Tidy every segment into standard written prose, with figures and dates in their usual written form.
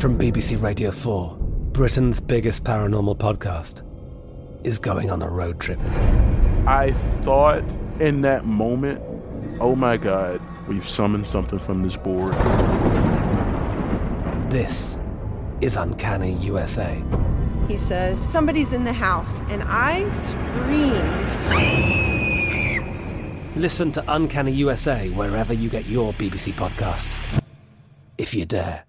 From BBC Radio 4, Britain's biggest paranormal podcast is going on a road trip. I thought in that moment, oh my God, we've summoned something from this board. This is Uncanny USA. He says, somebody's in the house, and I screamed. Listen to Uncanny USA wherever you get your BBC podcasts, if you dare.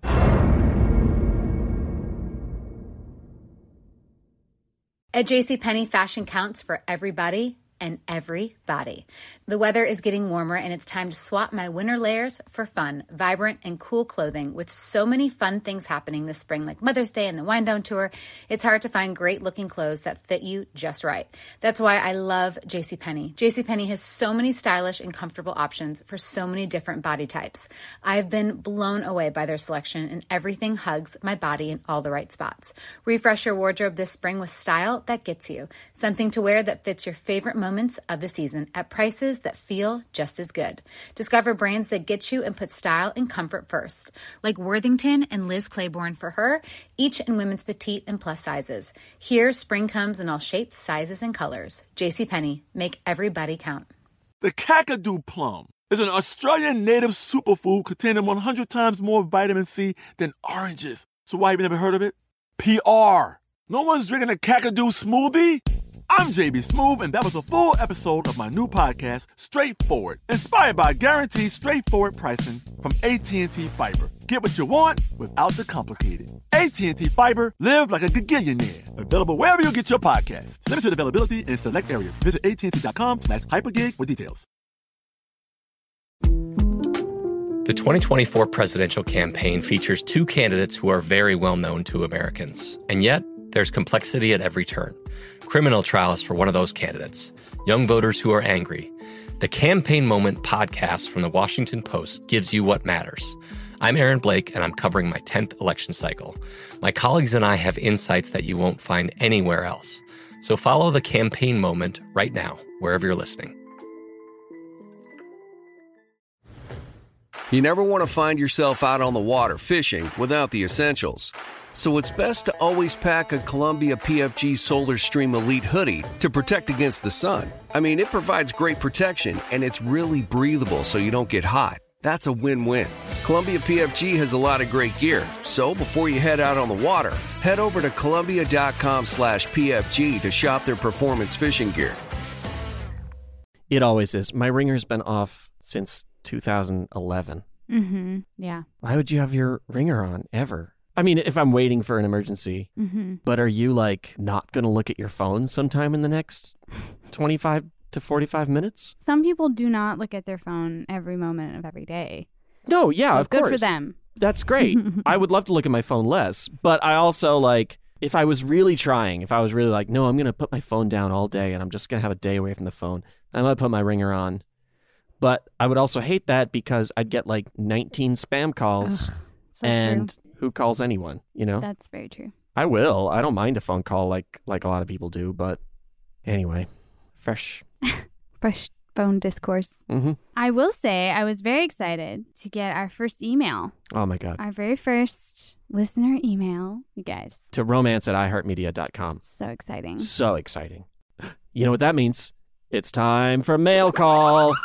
At JCPenney, fashion counts for everybody and everybody. The weather is getting warmer, and it's time to swap my winter layers for fun, vibrant, and cool clothing. With so many fun things happening this spring, like Mother's Day and the Wind Down Tour, it's hard to find great-looking clothes that fit you just right. That's why I love JCPenney. JCPenney has so many stylish and comfortable options for so many different body types. I've been blown away by their selection, and everything hugs my body in all the right spots. Refresh your wardrobe this spring with style that gets you. Something to wear that fits your favorite moments of the season at prices that feel just as good. Discover brands that get you and put style and comfort first, like Worthington and Liz Claiborne for her, each in women's petite and plus sizes. Here, spring comes in all shapes, sizes, and colors. JCPenney, make everybody count. The Kakadu plum is an Australian native superfood containing 100 times more vitamin C than oranges. So why have you never heard of it? PR. No one's drinking a Kakadu smoothie? I'm JB Smoove, and that was a full episode of my new podcast, Straightforward, inspired by guaranteed straightforward pricing from AT&T Fiber. Get what you want without the complicated. AT&T Fiber, live like a gigillionaire. Available wherever you get your podcasts. Limited availability in select areas. Visit AT&T.com/hypergig for details. The 2024 presidential campaign features two candidates who are very well known to Americans. And yet, there's complexity at every turn. Criminal trials for one of those candidates. Young voters who are angry. The Campaign Moment podcast from the Washington Post gives you what matters. I'm Aaron Blake, and I'm covering my 10th election cycle. My colleagues and I have insights that you won't find anywhere else. So follow The Campaign Moment right now, wherever you're listening. You never want to find yourself out on the water fishing without the essentials. So it's best to always pack a Columbia PFG Solar Stream Elite hoodie to protect against the sun. I mean, it provides great protection, and it's really breathable so you don't get hot. That's a win-win. Columbia PFG has a lot of great gear, so before you head out on the water, head over to Columbia.com/PFG to shop their performance fishing gear. It always is. My ringer's been off since 2011. Mm-hmm. Yeah. Why would you have your ringer on ever? I mean, if I'm waiting for an emergency, but are you like not going to look at your phone sometime in the next 25 to 45 minutes? Some people do not look at their phone every moment of every day. No, yeah, so of course. Good for them. That's great. I would love to look at my phone less, but I also like, if I was really trying, if I was really like, no, I'm going to put my phone down all day and I'm just going to have a day away from the phone, I might put my ringer on. But I would also hate that because I'd get like 19 spam calls and true. Who calls anyone, you know? That's very true. I will. I don't mind a phone call like a lot of people do, but anyway, fresh phone discourse. I will say I was very excited to get our first email. Oh my God. Our very first listener email, you guys. To romance@iheartmedia.com. So exciting. So exciting. You know what that means? It's time for mail call.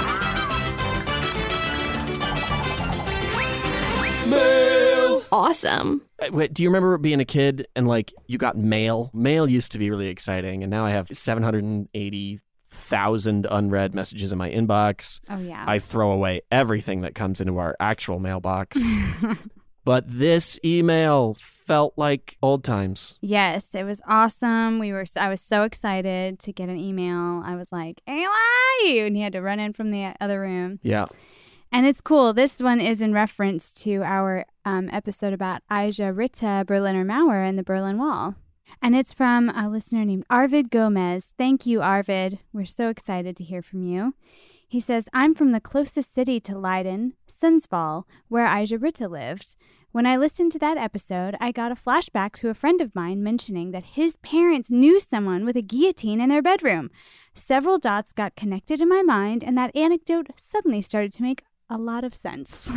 Mail. Awesome. Wait, do you remember being a kid and like you got mail? Mail used to be really exciting, and now I have 780,000 unread messages in my inbox. Oh yeah. I throw away everything that comes into our actual mailbox. But this email felt like old times. Yes, it was awesome. I was so excited to get an email. I was like, Eli! And he had to run in from the other room. Yeah. And it's cool. This one is in reference to our episode about Aja Rita Berliner Mauer and the Berlin Wall. And it's from a listener named Arvid Gomez. Thank you, Arvid. We're so excited to hear from you. He says, I'm from the closest city to Leiden, Sundsvall, where Aja Rita lived. When I listened to that episode, I got a flashback to a friend of mine mentioning that his parents knew someone with a guillotine in their bedroom. Several dots got connected in my mind, and that anecdote suddenly started to make a lot of sense.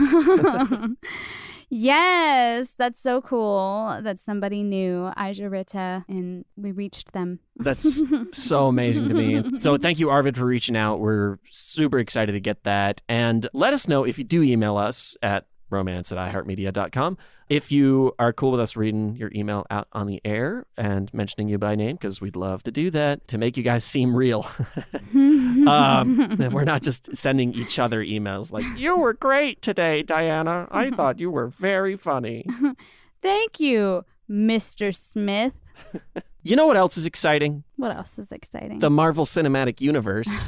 Yes, that's so cool that somebody knew Aja Rita and we reached them. That's so amazing to me. So thank you, Arvid, for reaching out. We're super excited to get that. And let us know if you do email us at romance@iheartmedia.com. If you are cool with us reading your email out on the air and mentioning you by name, because we'd love to do that to make you guys seem real. We're not just sending each other emails like, you were great today, Diana. I thought you were very funny. Thank you, Mr. Smith. You know what else is exciting? What else is exciting? The Marvel Cinematic Universe.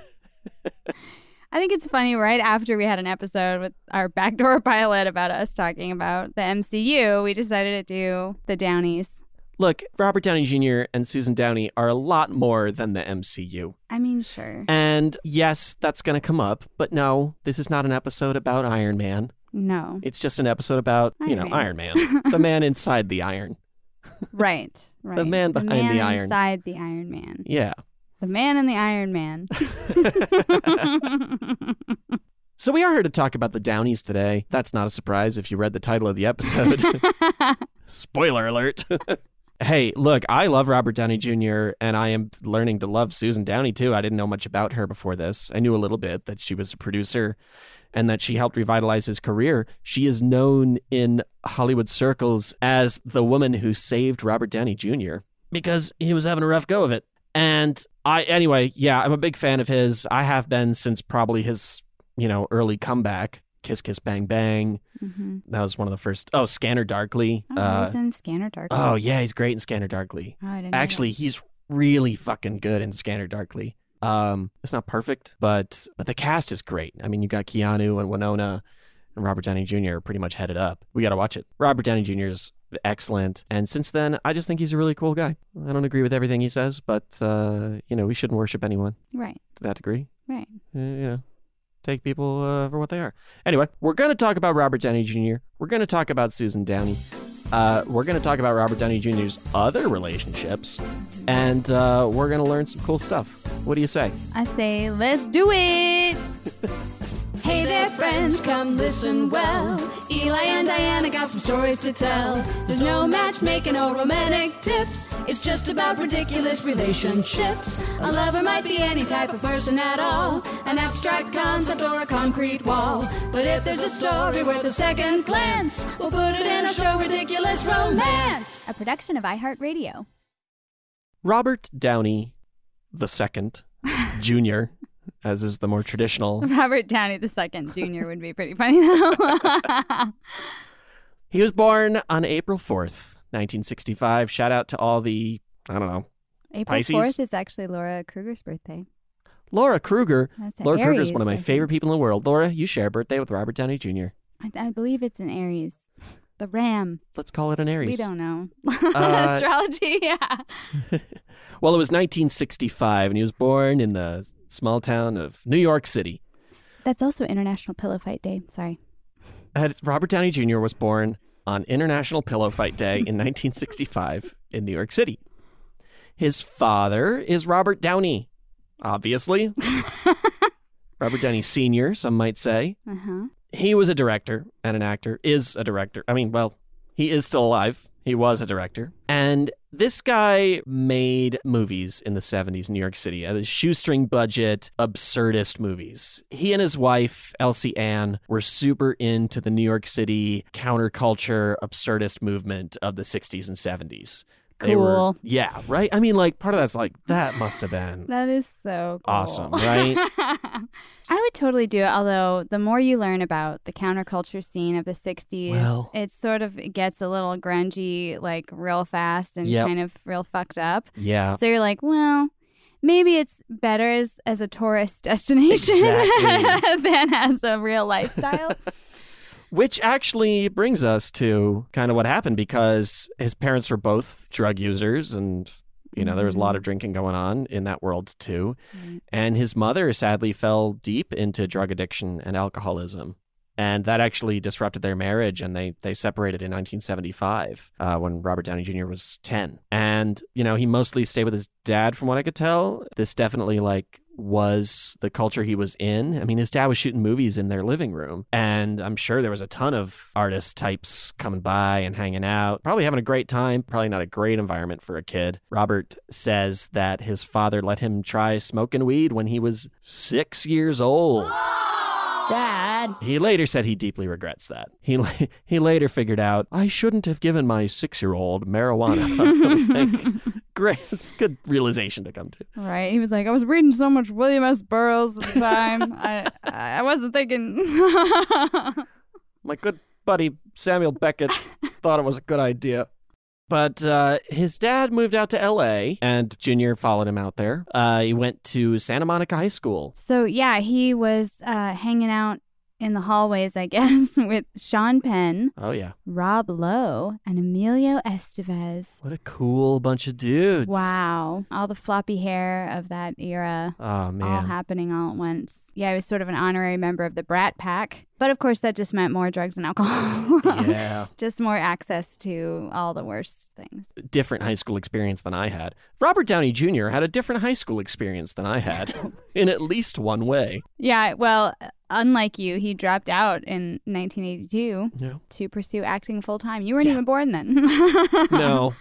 I think it's funny, right after we had an episode with our backdoor pilot about us talking about the MCU, we decided to do the Downies. Look, Robert Downey Jr. and Susan Downey are a lot more than the MCU. I mean, sure. And yes, that's going to come up, but no, this is not an episode about Iron Man. No. It's just an episode about, Iron Man. The man inside the iron. Right. The man behind the iron. Inside the Iron Man. Yeah. The man in the Iron Man. So we are here to talk about the Downies today. That's not a surprise if you read the title of the episode. Spoiler alert. Hey, look, I love Robert Downey Jr., and I am learning to love Susan Downey, too. I didn't know much about her before this. I knew a little bit that she was a producer and that she helped revitalize his career. She is known in Hollywood circles as the woman who saved Robert Downey Jr. because he was having a rough go of it. And I'm a big fan of his. I have been since probably his, early comeback. Kiss Kiss Bang Bang. Mm-hmm. That was one of the first. Oh, Scanner Darkly. Oh, he's in Scanner Darkly. Oh, yeah, he's great in Scanner Darkly. Oh, I didn't Actually, he's really fucking good in Scanner Darkly. It's not perfect, but the cast is great. I mean, you got Keanu and Winona and Robert Downey Jr. pretty much headed up. We got to watch it. Robert Downey Jr. is excellent. And since then, I just think he's a really cool guy. I don't agree with everything he says, but, we shouldn't worship anyone. Right. To that degree. Right. Take people for what they are. Anyway, we're going to talk about Robert Downey Jr. We're going to talk about Susan Downey. We're going to talk about Robert Downey Jr.'s other relationships. And we're going to learn some cool stuff. What do you say? I say, let's do it! Hey there, friends, come listen well. Eli and Diana got some stories to tell. There's no matchmaking or romantic tips. It's just about ridiculous relationships. A lover might be any type of person at all, an abstract concept or a concrete wall. But if there's a story worth a second glance, we'll put it in our show, Ridiculous Romance. A production of iHeartRadio. Robert Downey II, Jr., as is the more traditional. Robert Downey II Jr. would be pretty funny, though. He was born on April 4th, 1965. Shout out to all the, April Pisces. 4th is actually Laura Kruger's birthday. Laura Kruger. Laura Kruger is one of my Aries, favorite people in the world. Laura, you share a birthday with Robert Downey Jr. I believe it's an Aries. The Ram. Let's call it an Aries. We don't know. Astrology, yeah. Well, it was 1965, and he was born in the small town of New York City. That's also International Pillow Fight Day. Sorry. Robert Downey Jr. was born on International Pillow Fight Day in 1965 in New York City. His father is Robert Downey, obviously. Robert Downey Sr., some might say. Uh-huh. He was a director and an actor, is a director. He is still alive. He was a director. And this guy made movies in the 70s in New York City, at a shoestring budget, absurdist movies. He and his wife, Elsie Ann, were super into the New York City counterculture absurdist movement of the 60s and 70s. They cool. Yeah, right? I mean, part of that's that must have been that is so cool. Awesome, right? I would totally do it, although the more you learn about the counterculture scene of the 60s, it sort of gets a little grungy, real fast and kind of real fucked up. Yeah. So you're like, well, maybe it's better as a tourist destination than as a real lifestyle. Which actually brings us to kind of what happened, because his parents were both drug users, and, there was a lot of drinking going on in that world too. Mm-hmm. And his mother sadly fell deep into drug addiction and alcoholism. And that actually disrupted their marriage, and they separated in 1975 when Robert Downey Jr. was 10. And, he mostly stayed with his dad, from what I could tell. This definitely, was the culture he was in. I mean, his dad was shooting movies in their living room, and I'm sure there was a ton of artist types coming by and hanging out, probably having a great time. Probably not a great environment for a kid. Robert says that his father let him try smoking weed when he was 6 years old. Dad. He later said he deeply regrets that. He later figured out, I shouldn't have given my 6-year-old marijuana. Great. It's a good realization to come to. Right. He was like, I was reading so much William S. Burroughs at the time. I wasn't thinking. My good buddy Samuel Beckett thought it was a good idea. But his dad moved out to L.A., and Junior followed him out there. He went to Santa Monica High School. So, yeah, he was hanging out in the hallways, I guess, with Sean Penn. Oh, yeah. Rob Lowe and Emilio Estevez. What a cool bunch of dudes. Wow. All the floppy hair of that era. Oh, man. All happening all at once. Yeah, he was sort of an honorary member of the Brat Pack. But, of course, that just meant more drugs and alcohol. Yeah. Just more access to all the worst things. Different high school experience than I had. Robert Downey Jr. had a different high school experience than I had in at least one way. Yeah, well, unlike you, he dropped out in 1982 to pursue acting full-time. You weren't even born then. No.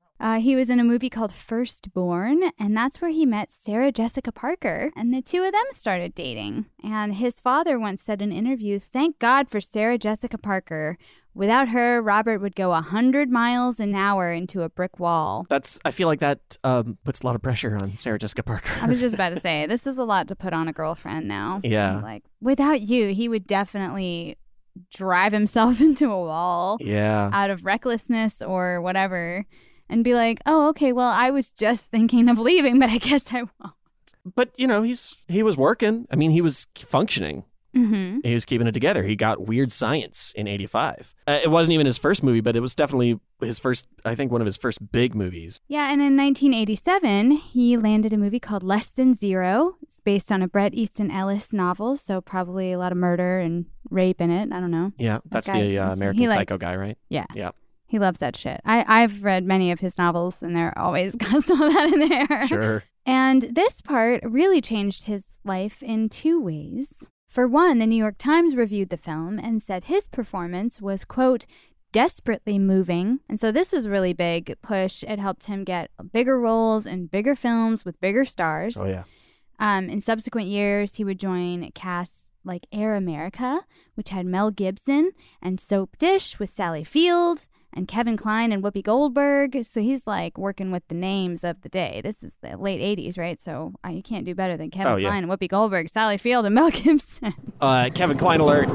He was in a movie called Firstborn, and that's where he met Sarah Jessica Parker, and the two of them started dating. And his father once said in an interview, "Thank God for Sarah Jessica Parker. Without her, Robert would go 100 miles an hour into a brick wall." I feel like that puts a lot of pressure on Sarah Jessica Parker. I was just about to say, this is a lot to put on a girlfriend now. Yeah. Like, without you, he would definitely drive himself into a wall. Yeah. Out of recklessness or whatever. And be like, oh, okay, well, I was just thinking of leaving, but I guess I won't. But, you know, he was working. I mean, he was functioning. Mm-hmm. He was keeping it together. He got Weird Science in 85. It wasn't even his first movie, but it was definitely his first, I think, one of his first big movies. Yeah, and in 1987, he landed a movie called Less Than Zero. It's based on a Bret Easton Ellis novel, so probably a lot of murder and rape in it. I don't know. Yeah, that's the American Psycho guy, right? Yeah. Yeah. He loves that shit. I've read many of his novels, and they're always got some of that in there. Sure. And this part really changed his life in two ways. For one, the New York Times reviewed the film and said his performance was, quote, desperately moving. And so this was a really big push. It helped him get bigger roles in bigger films with bigger stars. Oh, yeah. In subsequent years, he would join casts like Air America, which had Mel Gibson, and Soap Dish with Sally Field, and Kevin Kline and Whoopi Goldberg. So he's like working with the names of the day. This is the late 80s, right? So you can't do better than Kevin Kline and Whoopi Goldberg, Sally Field, and Mel Gibson. Kevin Kline alert.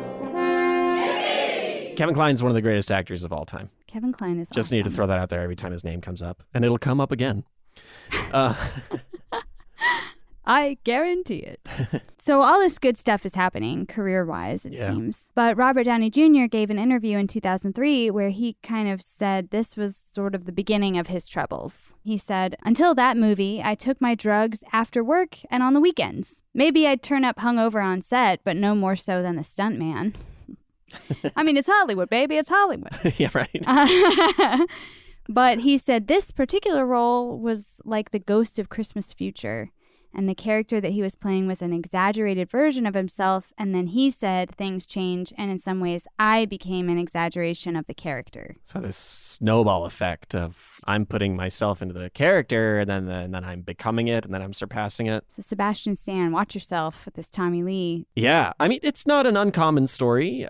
Kevin Kline's one of the greatest actors of all time. Kevin Kline is Just awesome. need to throw that out there every time his name comes up. And it'll come up again. I guarantee it. So all this good stuff is happening career-wise, it seems. But Robert Downey Jr. gave an interview in 2003 where he kind of said this was sort of the beginning of his troubles. He said, "Until that movie, I took my drugs after work and on the weekends. Maybe I'd turn up hungover on set, but no more so than the stuntman." I mean, it's Hollywood, baby. It's Hollywood. Yeah, right. But he said this particular role was like the ghost of Christmas Future. And the character that he was playing was an exaggerated version of himself. And then he said things change. And in some ways, I became an exaggeration of the character. So this snowball effect of I'm putting myself into the character and then I'm becoming it and then I'm surpassing it. So Sebastian Stan, watch yourself with this Tommy Lee. Yeah. I mean, it's not an uncommon story.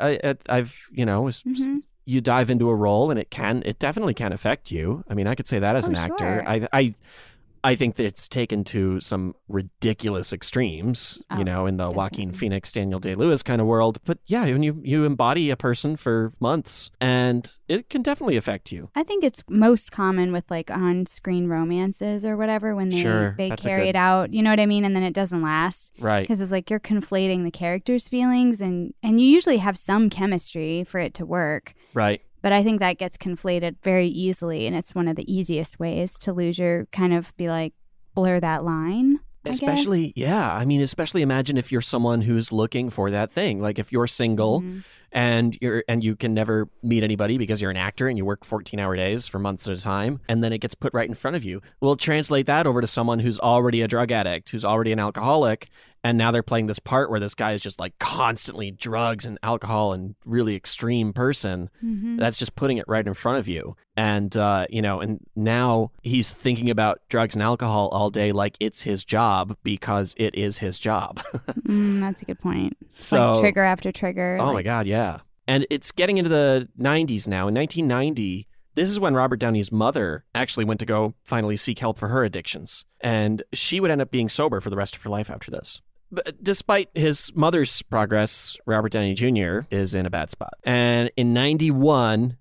You dive into a role and it definitely can affect you. I mean, I could say that as an actor. I think that it's taken to some ridiculous extremes, in the definitely. Joaquin Phoenix, Daniel Day-Lewis kind of world. But yeah, when you embody a person for months and it can definitely affect you. I think it's most common with like on-screen romances or whatever when they carry it out, you know what I mean? And then it doesn't last. Right. Because it's like you're conflating the character's feelings and you usually have some chemistry for it to work. Right. But I think that gets conflated very easily, and it's one of the easiest ways to lose your blur that line. Especially imagine if you're someone who's looking for that thing. Like if you're single and you can never meet anybody because you're an actor and you work 14-hour days for months at a time, and then it gets put right in front of you. Well, translate that over to someone who's already a drug addict, who's already an alcoholic, and now they're playing this part where this guy is just like constantly drugs and alcohol and really extreme person. Mm-hmm. That's just putting it right in front of you. And, and now he's thinking about drugs and alcohol all day like it's his job because it is his job. That's a good point. So, like trigger after trigger. Oh, my God, yeah. And it's getting into the 90s now. In 1990, this is when Robert Downey's mother actually went to go finally seek help for her addictions. And she would end up being sober for the rest of her life after this. But despite his mother's progress, Robert Downey Jr. is in a bad spot. And in 91,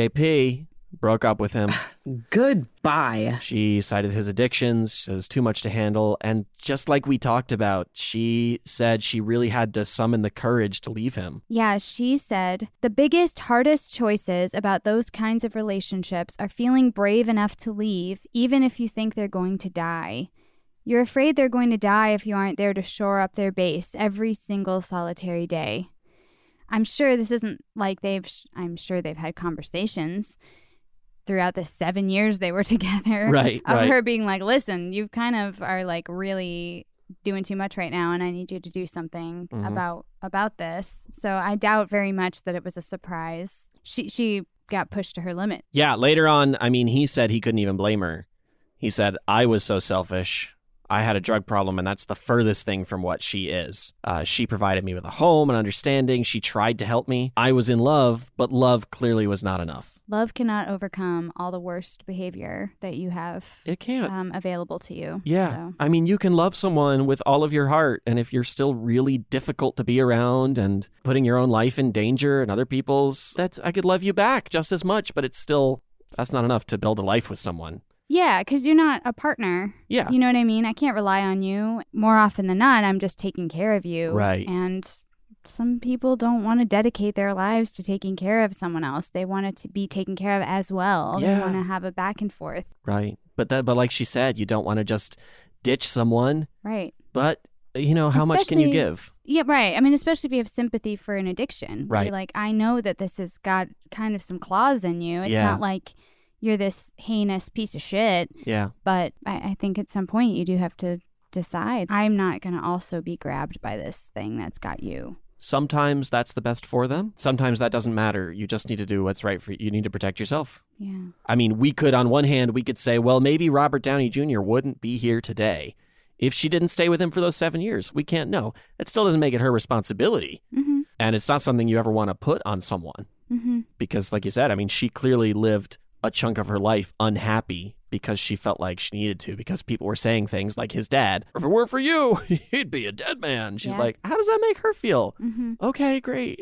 SJP broke up with him. Goodbye. She cited his addictions. It was too much to handle. And just like we talked about, she said she really had to summon the courage to leave him. Yeah, she said, the biggest, hardest choices about those kinds of relationships are feeling brave enough to leave, even if you think they're going to die. You're afraid they're going to die if you aren't there to shore up their base every single solitary day. I'm sure this isn't like I'm sure they've had conversations throughout the 7 years they were together. Right. Her being like, listen, you kind of are like really doing too much right now and I need you to do something about this. So I doubt very much that it was a surprise. She got pushed to her limit. Yeah, later on, I mean, he said he couldn't even blame her. He said, I was so selfish. I had a drug problem, and that's the furthest thing from what she is. She provided me with a home and understanding. She tried to help me. I was in love, but love clearly was not enough. Love cannot overcome all the worst behavior that you have It can't. Available to you. Yeah. So. I mean, you can love someone with all of your heart, and if you're still really difficult to be around and putting your own life in danger and other people's, I could love you back just as much, but that's not enough to build a life with someone. Yeah, because you're not a partner. Yeah. You know what I mean? I can't rely on you. More often than not, I'm just taking care of you. Right. And some people don't want to dedicate their lives to taking care of someone else. They want it to be taken care of as well. Yeah. They want to have a back and forth. Right. But like she said, you don't want to just ditch someone. Right. But, how much can you give? Yeah, right. I mean, especially if you have sympathy for an addiction. Right. You're like, I know that this has got kind of some claws in you. It's Yeah. not like you're this heinous piece of shit. Yeah. But I think at some point you do have to decide, I'm not going to also be grabbed by this thing that's got you. Sometimes that's the best for them. Sometimes that doesn't matter. You just need to do what's right for you. You need to protect yourself. Yeah. I mean, on one hand, we could say, well, maybe Robert Downey Jr. wouldn't be here today if she didn't stay with him for those 7 years. We can't know. It still doesn't make it her responsibility. Mm-hmm. And it's not something you ever want to put on someone. Mm-hmm. Because like you said, I mean, she clearly lived a chunk of her life unhappy because she felt like she needed to, because people were saying things like his dad, if it weren't for you, he'd be a dead man. She's like, how does that make her feel? Mm-hmm. Okay, great.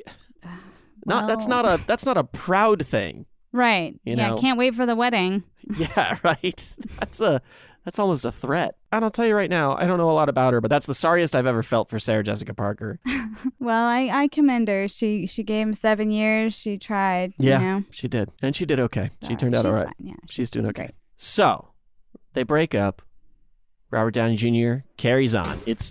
Well, That's not a proud thing. Right. know? Can't wait for the wedding. Yeah, right. That's almost a threat. And I'll tell you right now, I don't know a lot about her, but that's the sorriest I've ever felt for Sarah Jessica Parker. Well, I commend her. She gave him 7 years. She tried. Yeah, she did. And she did okay. She turned out all right. Fine. Yeah, she's doing okay. Great. So, they break up. Robert Downey Jr. carries on. It's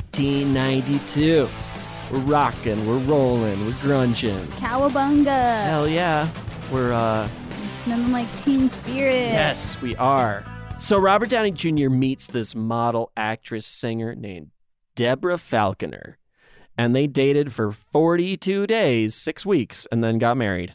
1992. We're rocking, we're rolling, we're grunging. Cowabunga. Hell yeah. We're smelling like Teen Spirit. Yes, we are. So Robert Downey Jr. meets this model, actress, singer named Deborah Falconer. And they dated for 42 days, 6 weeks, and then got married.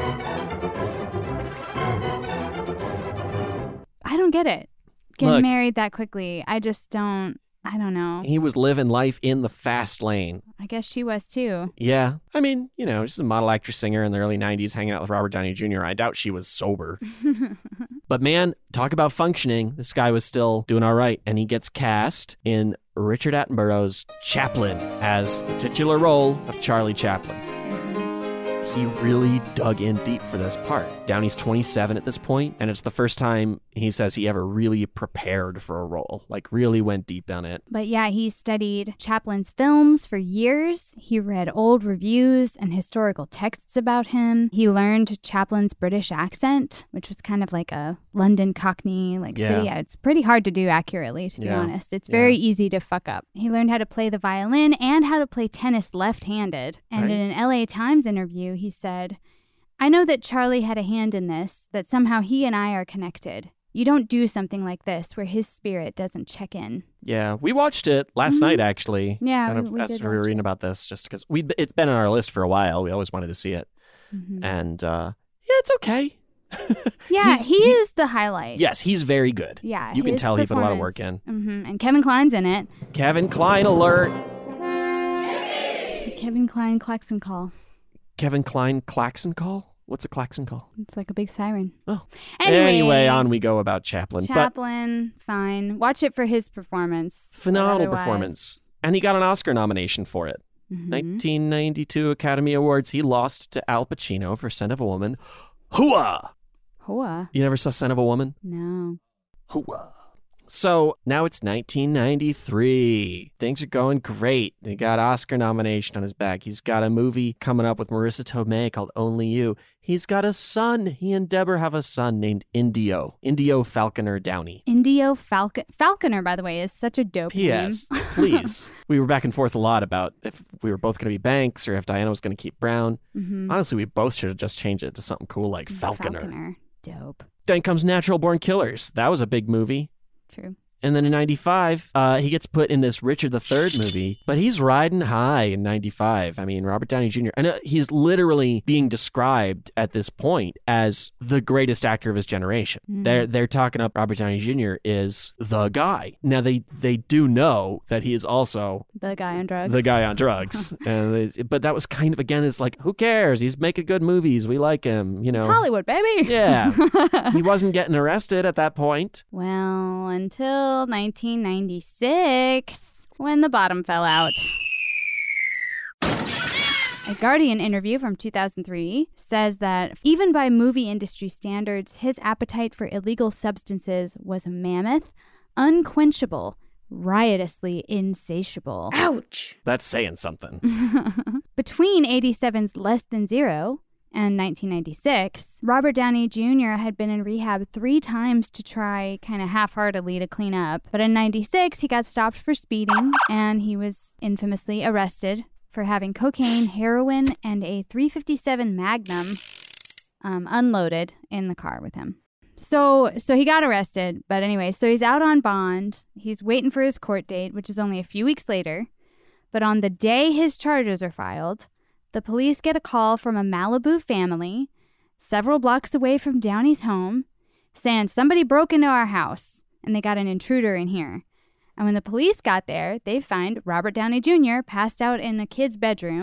I don't get it. Getting Look, married that quickly. I don't know. He was living life in the fast lane. I guess she was too. Yeah. I mean, she's a model, actress, singer in the early 90s hanging out with Robert Downey Jr. I doubt she was sober. But man, talk about functioning. This guy was still doing all right. And he gets cast in Richard Attenborough's Chaplin as the titular role of Charlie Chaplin. he really dug in deep for this part. Downey's 27 at this point, and it's the first time he says he ever really prepared for a role, like really went deep on it. But yeah, he studied Chaplin's films for years. He read old reviews and historical texts about him. He learned Chaplin's British accent, which was kind of like a London Cockney city. It's pretty hard to do accurately, to be honest. It's very easy to fuck up. He learned how to play the violin and how to play tennis left-handed. And in an LA Times interview, he said, "I know that Charlie had a hand in this, that somehow he and I are connected. You don't do something like this where his spirit doesn't check in." Yeah, we watched it last night, actually. Yeah, kind of we as did we were watch reading about this, just because it's been on our list for a while. We always wanted to see it. And it's okay. Yeah, he is the highlight. Yes, he's very good. Yeah, you can tell he put a lot of work in. And Kevin Kline's in it. Kevin Kline alert. Kevin Kline klaxon call. Kevin Kline klaxon call? What's a klaxon call? It's like a big siren. Oh. Anyway, on we go about Chaplin. Chaplin, fine. Watch it for his performance. Phenomenal performance. And he got an Oscar nomination for it. 1992 Academy Awards. He lost to Al Pacino for Scent of a Woman. Hooah! Hooah? You never saw Scent of a Woman? No. Hooah. So now it's 1993. Things are going great. He got Oscar nomination on his back. He's got a movie coming up with Marissa Tomei called Only You. He's got a son. He and Deborah have a son named Indio Falconer Downey. Indio Falconer, by the way, is such a dope name. P.S. Please. We were back and forth a lot about if we were both going to be Banks or if Diana was going to keep Brown. Honestly, we both should have just changed it to something cool like Falconer. Dope. Then comes Natural Born Killers. That was a big movie. True. And then in 95, he gets put in this Richard III movie, but he's riding high in 95. I mean, Robert Downey Jr., and he's literally being described at this point as the greatest actor of his generation. They're talking up Robert Downey Jr. is the guy. Now, they do know that he is also the guy on drugs. The guy on drugs. But that was kind of, again, is like, who cares? He's making good movies. We like him, you know. It's Hollywood, baby. Yeah. He wasn't getting arrested at that point. Well, until 1996, when the bottom fell out. A Guardian interview from 2003 says that even by movie industry standards, his appetite for illegal substances was mammoth, unquenchable, riotously insatiable. Ouch! That's saying something. Between 87's Less Than Zero and 1996, Robert Downey Jr. had been in rehab 3 times to try kind of half-heartedly to clean up. But in 96, he got stopped for speeding, and he was infamously arrested for having cocaine, heroin, and a .357 Magnum unloaded in the car with him. So he got arrested, but anyway, so he's out on bond. He's waiting for his court date, which is only a few weeks later. But on the day his charges are filed, the police get a call from a Malibu family several blocks away from Downey's home saying somebody broke into our house and they got an intruder in here. And when the police got there, they find Robert Downey Jr. passed out in a kid's bedroom.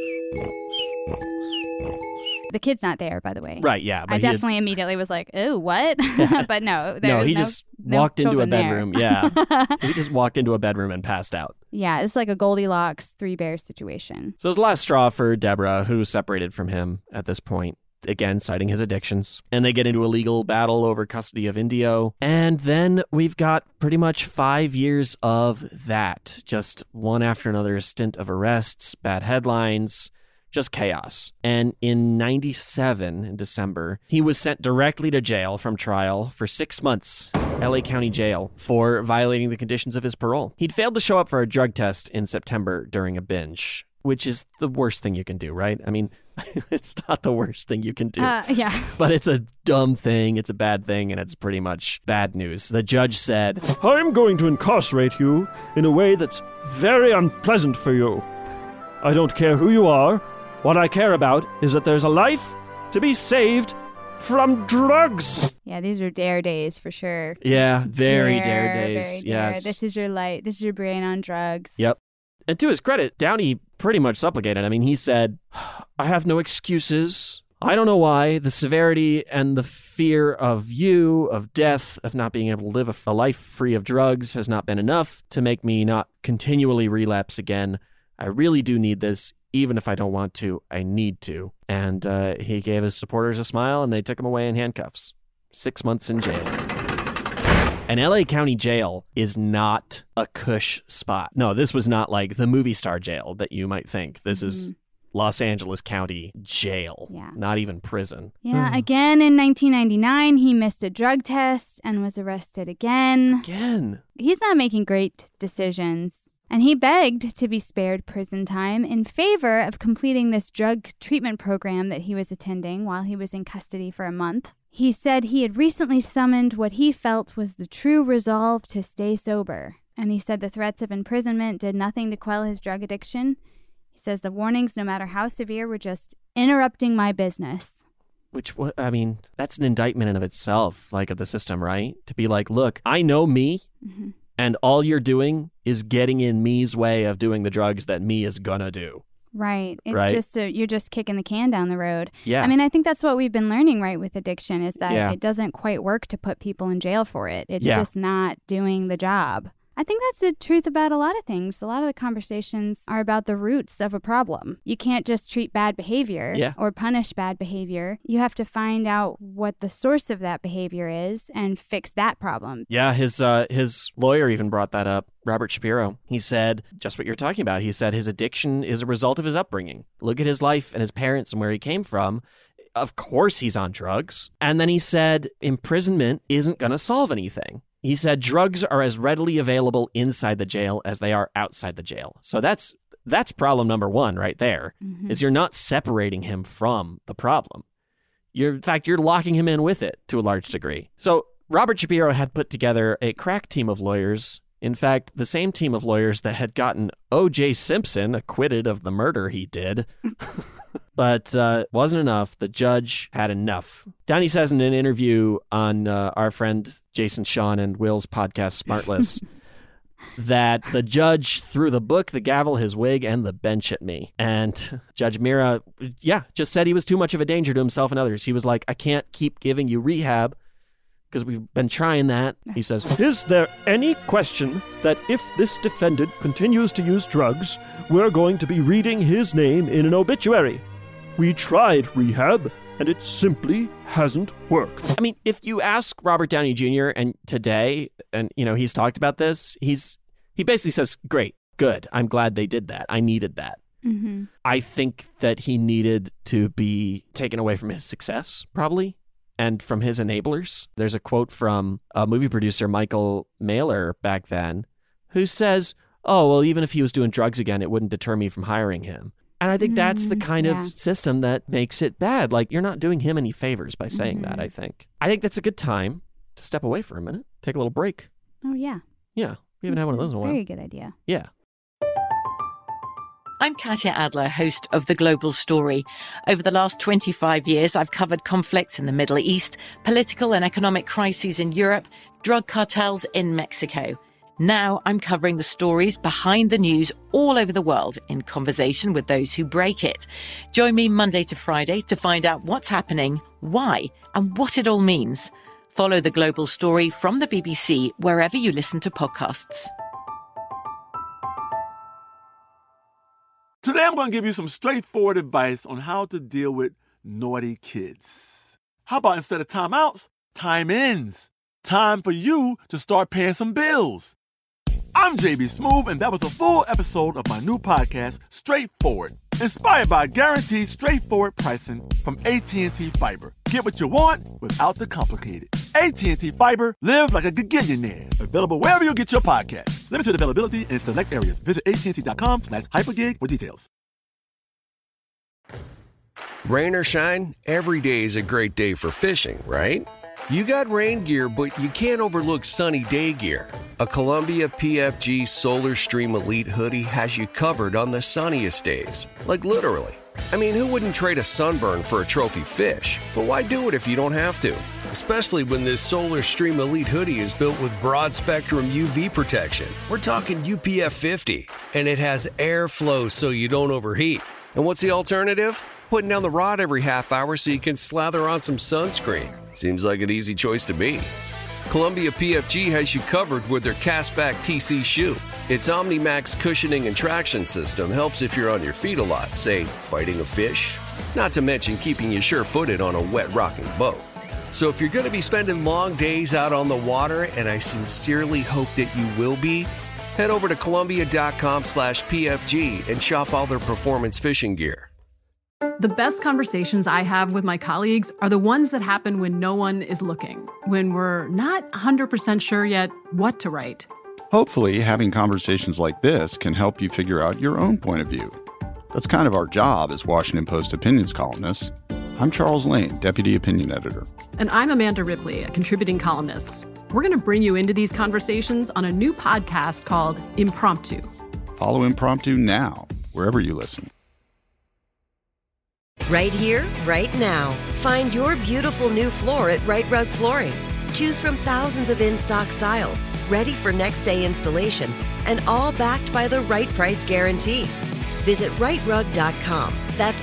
The kid's not there, by the way. Right, yeah. But I definitely immediately was like, "Ooh, what?" Yeah. But no. He just walked into a bedroom. Yeah. He just walked into a bedroom and passed out. Yeah, it's like a Goldilocks, Three Bears situation. So it was the last straw for Deborah, who separated from him at this point. Again, citing his addictions. And they get into a legal battle over custody of Indio. And then we've got pretty much 5 years of that. Just one after another, a stint of arrests, bad headlines, just chaos. And in 97, in December, he was sent directly to jail from trial for 6 months, LA County Jail, for violating the conditions of his parole. He'd failed to show up for a drug test in September during a binge, which is the worst thing you can do, right? I mean, it's not the worst thing you can do. Yeah. But it's a dumb thing, it's a bad thing, and it's pretty much bad news. The judge said, "I'm going to incarcerate you in a way that's very unpleasant for you. I don't care who you are. What I care about is that there's a life to be saved from drugs." Yeah, these are dare days for sure. Yeah, very dare days. Very dare. Yes. This is your light. This is your brain on drugs. Yep. And to his credit, Downey pretty much supplicated. I mean, he said, "I have no excuses. I don't know why. The severity and the fear of you, of death, of not being able to live a life free of drugs has not been enough to make me not continually relapse again. I really do need this. even if I don't want to, I need to. And he gave his supporters a smile, and they took him away in handcuffs. 6 months in jail. And LA County Jail is not a cush spot. No, this was not like the movie star jail that you might think. This is Los Angeles County Jail, not even prison. Yeah, again in 1999, he missed a drug test and was arrested again. He's not making great decisions. And he begged to be spared prison time in favor of completing this drug treatment program that he was attending while he was in custody for a month. He said he had recently summoned what he felt was the true resolve to stay sober. And he said the threats of imprisonment did nothing to quell his drug addiction. He says the warnings, no matter how severe, were just interrupting my business. Which, I mean, that's an indictment in of itself, like, of the system, right? To be like, look, I know me, and all you're doing is getting in me's way of doing the drugs that me is gonna do. Right. It's just you're just kicking the can down the road. Yeah. I mean, I think that's what we've been learning, right, with addiction, is that it doesn't quite work to put people in jail for it. It's just not doing the job. I think that's the truth about a lot of things. A lot of the conversations are about the roots of a problem. You can't just treat bad behavior or punish bad behavior. You have to find out what the source of that behavior is and fix that problem. Yeah, his lawyer even brought that up, Robert Shapiro. He said just what you're talking about. He said his addiction is a result of his upbringing. Look at his life and his parents and where he came from. Of course he's on drugs. And then he said imprisonment isn't going to solve anything. He said drugs are as readily available inside the jail as they are outside the jail. So that's problem number one right there, is you're not separating him from the problem. In fact, you're locking him in with it to a large degree. So Robert Shapiro had put together a crack team of lawyers. In fact, the same team of lawyers that had gotten O.J. Simpson acquitted of the murder he did. But wasn't enough. The judge had enough. Downey says in an interview on our friend Jason Sean and Will's podcast, Smartless, that the judge threw the book, the gavel, his wig, and the bench at me. And Judge Mira, just said he was too much of a danger to himself and others. He was like, I can't keep giving you rehab because we've been trying that. He says, is there any question that if this defendant continues to use drugs, we're going to be reading his name in an obituary? We tried rehab, and it simply hasn't worked. I mean, if you ask Robert Downey Jr. and today, and, you know, he's talked about this, he basically says, great, good. I'm glad they did that. I needed that. I think that he needed to be taken away from his success, probably, and from his enablers. There's a quote from a movie producer, Michael Mailer, back then, who says, oh, well, even if he was doing drugs again, it wouldn't deter me from hiring him. And I think that's the kind of system that makes it bad. Like, you're not doing him any favors by saying that, I think. I think that's a good time to step away for a minute, take a little break. Oh, yeah. Yeah. We haven't had one of those in a while. Very good idea. Yeah. I'm Katya Adler, host of The Global Story. Over the last 25 years, I've covered conflicts in the Middle East, political and economic crises in Europe, drug cartels in Mexico. Now I'm covering the stories behind the news all over the world in conversation with those who break it. Join me Monday to Friday to find out what's happening, why, and what it all means. Follow The Global Story from the BBC wherever you listen to podcasts. Today I'm going to give you some straightforward advice on how to deal with naughty kids. How about instead of timeouts, time-ins? Time for you to start paying some bills. I'm JB Smoove, and that was a full episode of my new podcast, Straightforward, inspired by guaranteed straightforward pricing from AT&T Fiber. Get what you want without the complicated. AT&T Fiber, live like a gigillionaire. Available wherever you get your podcasts. Limited availability in select areas. Visit AT&T.com/hypergig for details. Rain or shine, every day is a great day for fishing, right? You got rain gear, but you can't overlook sunny day gear. A Columbia PFG Solar Stream Elite hoodie has you covered on the sunniest days. Like literally. I mean, who wouldn't trade a sunburn for a trophy fish? But why do it if you don't have to? Especially when this Solar Stream Elite hoodie is built with broad spectrum UV protection. We're talking UPF 50, and it has airflow so you don't overheat. And what's the alternative? Putting down the rod every half hour so you can slather on some sunscreen. Seems like an easy choice to me. Columbia PFG has you covered with their castback TC shoe. Its OmniMax cushioning and traction system helps if you're on your feet a lot, say, fighting a fish. Not to mention keeping you sure-footed on a wet rocking boat. So if you're going to be spending long days out on the water, and I sincerely hope that you will be, head over to Columbia.com/PFG and shop all their performance fishing gear. The best conversations I have with my colleagues are the ones that happen when no one is looking, when we're not 100% sure yet what to write. Hopefully, having conversations like this can help you figure out your own point of view. That's kind of our job as Washington Post opinions columnists. I'm Charles Lane, Deputy Opinion Editor. And I'm Amanda Ripley, a contributing columnist. We're going to bring you into these conversations on a new podcast called Impromptu. Follow Impromptu now, wherever you listen. Right here, right now. Find your beautiful new floor at Right Rug Flooring. Choose from thousands of in-stock styles, ready for next day installation, and all backed by the right price guarantee. Visit rightrug.com. That's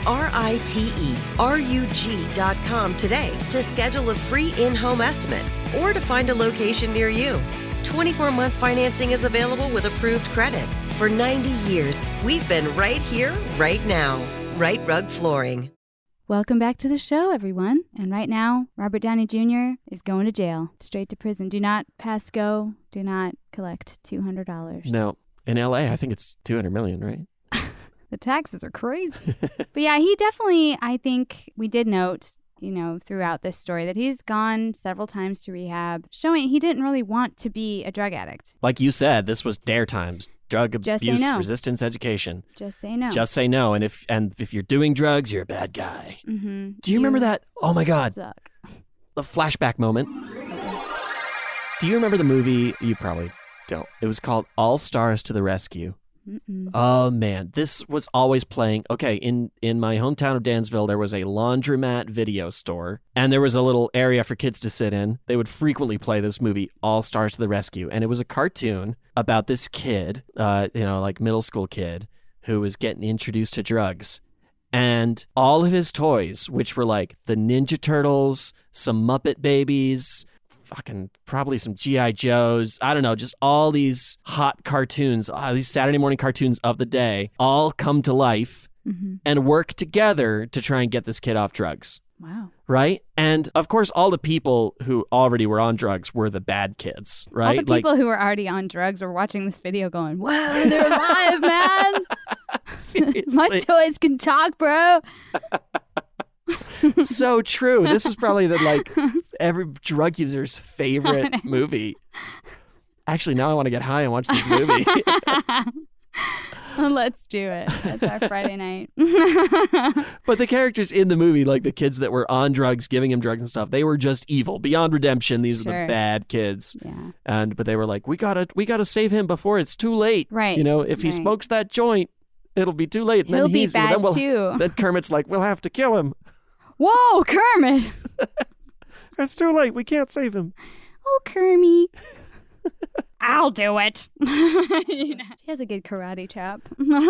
RITERUG.com today to schedule a free in-home estimate or to find a location near you. 24-month financing is available with approved credit. For 90 years, we've been right here, right now. Right Rug Flooring. Welcome back to the show, everyone. And right now, Robert Downey Jr. is going to jail, straight to prison. Do not pass go. Do not collect $200. No. In L.A., I think it's $200 million, right? The taxes are crazy. But yeah, he definitely, I think we did note, throughout this story that he's gone several times to rehab, showing he didn't really want to be a drug addict. Like you said, this was DARE times. Drug abuse, resistance education. Just say no. Just say no. And if you're doing drugs, you're a bad guy. Mm-hmm. Do you remember that? Oh my God. Suck. The flashback moment. Do you remember the movie? You probably don't. It was called All Stars to the Rescue. Mm-mm. Oh man, this was always playing. Okay, in my hometown of Dansville, there was a laundromat video store, and there was a little area for kids to sit in. They would frequently play this movie, All Stars to the Rescue, and it was a cartoon about this kid, like middle school kid, who was getting introduced to drugs. And all of his toys, which were like the Ninja Turtles, some Muppet Babies, fucking probably some G.I. Joes, I don't know, just all these hot cartoons, these Saturday morning cartoons of the day, all come to life and work together to try and get this kid off drugs. Wow. Right? And of course, all the people who already were on drugs were the bad kids, right? All the people who were already on drugs were watching this video going, wow, they're alive, man. Seriously. My toys can talk, bro. So true. This was probably every drug user's favorite movie. Actually, now I want to get high and watch this movie. Let's do it. That's our Friday night. But the characters in the movie, like the kids that were on drugs, giving him drugs and stuff, they were just evil. Beyond redemption, these are the bad kids. Yeah. But they were like, we gotta save him before it's too late. Right. If he smokes that joint, it'll be too late. And He'll be bad too. Then Kermit's like, we'll have to kill him. Whoa, Kermit! It's too late. We can't save him. Oh, Kermit. I'll do it. He has a good karate chop.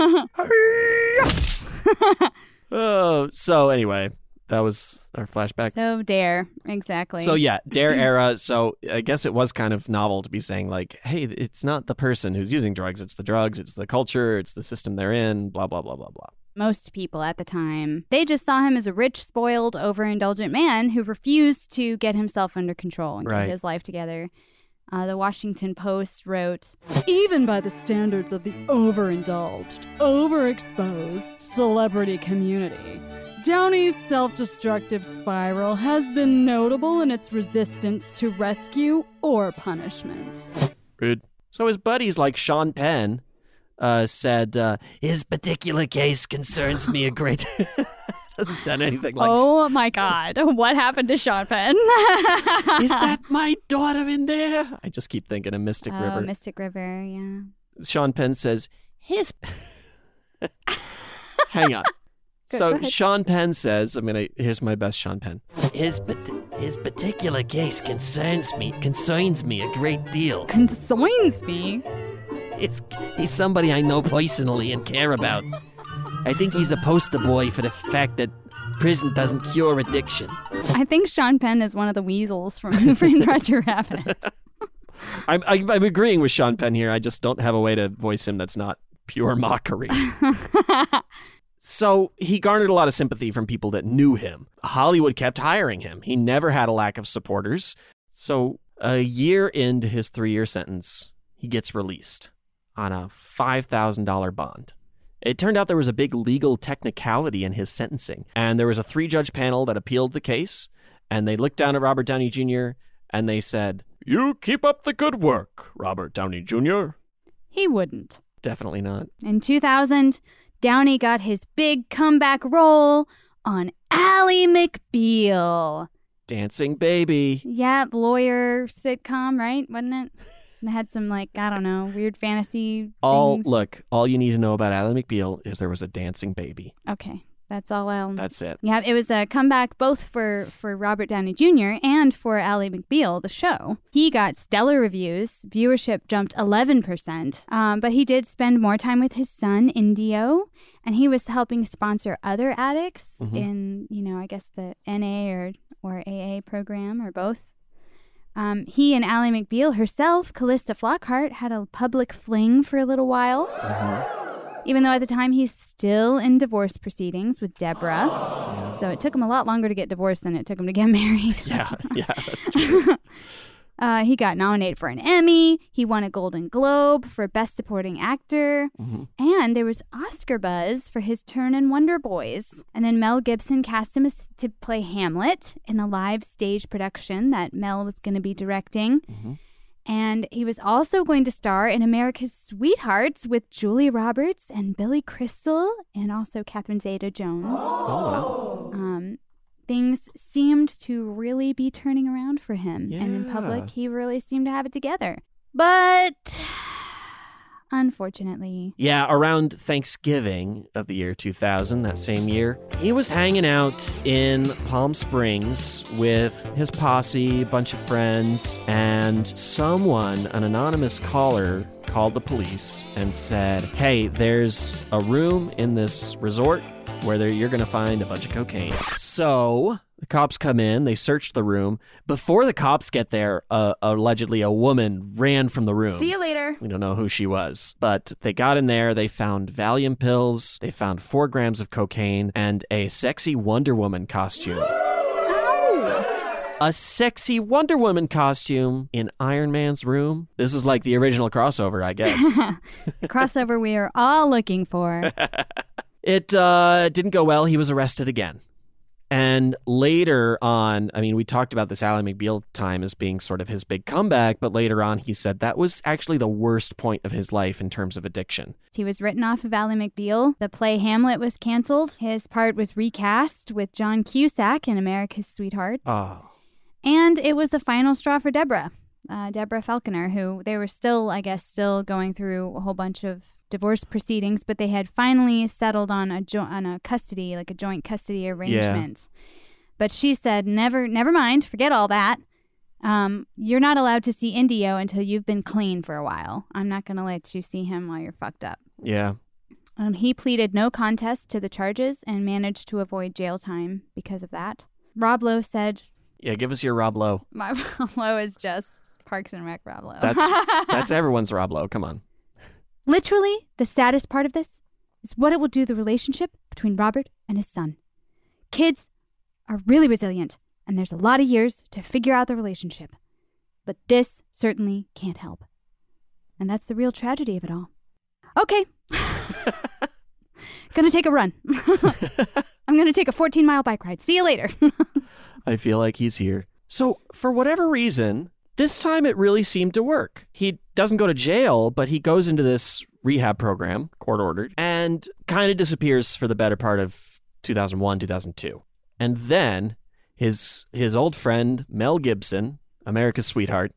So anyway, that was our flashback. So DARE, exactly. So yeah, DARE era. So I guess it was kind of novel to be saying like, hey, it's not the person who's using drugs, it's the drugs, it's the culture, it's the system they're in, blah, blah, blah, blah, blah. Most people at the time, they just saw him as a rich, spoiled, overindulgent man who refused to get himself under control and get his life together. The Washington Post wrote, even by the standards of the overindulged, overexposed celebrity community, Downey's self-destructive spiral has been notable in its resistance to rescue or punishment. Rude. So his buddies like Sean Penn said, his particular case concerns me a great... Doesn't sound anything like... Oh my God. What happened to Sean Penn? Is that my daughter in there? I just keep thinking of Mystic River. Mystic River, yeah. Sean Penn says, his... Hang on. Go ahead. Sean Penn says, here's my best Sean Penn. His particular case concerns me a great deal. Concerns me? He's somebody I know personally and care about. I think he's a poster boy for the fact that prison doesn't cure addiction. I think Sean Penn is one of the weasels from Who Framed Roger Rabbit. I'm agreeing with Sean Penn here. I just don't have a way to voice him that's not pure mockery. So he garnered a lot of sympathy from people that knew him. Hollywood kept hiring him. He never had a lack of supporters. So a year into his 3-year sentence, he gets released on a $5,000 bond. It turned out there was a big legal technicality in his sentencing, and there was a 3-judge panel that appealed the case, and they looked down at Robert Downey Jr., and they said, "You keep up the good work, Robert Downey Jr." He wouldn't. Definitely not. In 2000, Downey got his big comeback role on Ally McBeal. Dancing Baby. Yep, lawyer sitcom, right? Wasn't it? It had some, like, I don't know, weird fantasy things. Look, all you need to know about Ally McBeal is there was a dancing baby. Okay, that's all That's it. Yeah, it was a comeback both for Robert Downey Jr. and for Ally McBeal, the show. He got stellar reviews. Viewership jumped 11%. But he did spend more time with his son, Indio, and he was helping sponsor other addicts in, I guess the NA or AA program or both. He and Ally McBeal herself, Callista Flockhart, had a public fling for a little while. Even though at the time he's still in divorce proceedings with Deborah. So it took him a lot longer to get divorced than it took him to get married. Yeah, that's true. He got nominated for an Emmy. He won a Golden Globe for Best Supporting Actor. And there was Oscar buzz for his turn in Wonder Boys. And then Mel Gibson cast him to play Hamlet in a live stage production that Mel was going to be directing. And he was also going to star in America's Sweethearts with Julia Roberts and Billy Crystal and also Catherine Zeta-Jones. Oh, wow. Things seemed to really be turning around for him. And in public, he really seemed to have it together. But unfortunately. Yeah, around Thanksgiving of the year 2000, that same year, he was hanging out in Palm Springs with his posse, a bunch of friends, and someone, an anonymous caller, called the police and said, "Hey, there's a room in this resort where you're going to find a bunch of cocaine." So the cops come in, they search the room. Before the cops get there, allegedly a woman ran from the room. See you later. We don't know who she was, but they got in there, they found Valium pills, they found 4 grams of cocaine, and a sexy Wonder Woman costume. A sexy Wonder Woman costume in Iron Man's room. This is like the original crossover, I guess. The crossover we are all looking for. It didn't go well. He was arrested again. And later on, I mean, we talked about this Ally McBeal time as being sort of his big comeback, but later on he said that was actually the worst point of his life in terms of addiction. He was written off of Ally McBeal. The play Hamlet was canceled. His part was recast with John Cusack in America's Sweethearts. Oh. And it was the final straw for Deborah Falconer, who they were still going through a whole bunch of divorce proceedings, but they had finally settled on a joint custody arrangement. Yeah. But she said, never mind, forget all that. You're not allowed to see Indio until you've been clean for a while. I'm not going to let you see him while you're fucked up. Yeah. He pleaded no contest to the charges and managed to avoid jail time because of that. Rob Lowe said... Yeah, give us your Rob Lowe. My Rob Lowe is just Parks and Rec Rob Lowe. That's everyone's Rob Lowe. Come on. Literally, the saddest part of this is what it will do to the relationship between Robert and his son. Kids are really resilient, and there's a lot of years to figure out the relationship. But this certainly can't help. And that's the real tragedy of it all. Okay. Gonna take a run. I'm gonna take a 14-mile bike ride. See you later. I feel like he's here. So, for whatever reason, this time it really seemed to work. He doesn't go to jail, but he goes into this rehab program, court-ordered, and kind of disappears for the better part of 2001, 2002. And then his old friend, Mel Gibson, America's Sweetheart,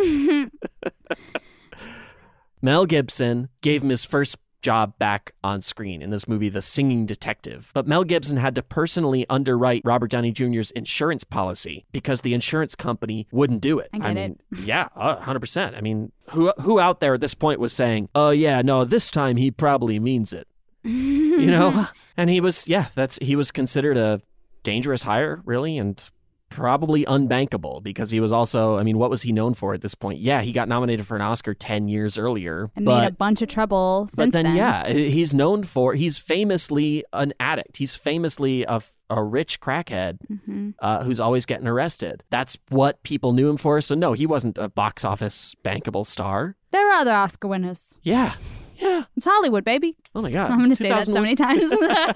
Mel Gibson gave him his first job back on screen in this movie, The Singing Detective. But Mel Gibson had to personally underwrite Robert Downey Jr.'s insurance policy because the insurance company wouldn't do it. I mean, yeah, 100%. I mean, who out there at this point was saying, "Oh yeah, no, this time he probably means it." You know? And he was considered a dangerous hire, really, and probably unbankable because he was also, I mean, what was he known for at this point? Yeah, he got nominated for an Oscar 10 years earlier. And made a bunch of trouble since then. Yeah, he's famously an addict. He's famously a rich crackhead who's always getting arrested. That's what people knew him for. So no, he wasn't a box office bankable star. There are other Oscar winners. Yeah. It's Hollywood, baby. Oh my God. I'm going to say that so many times.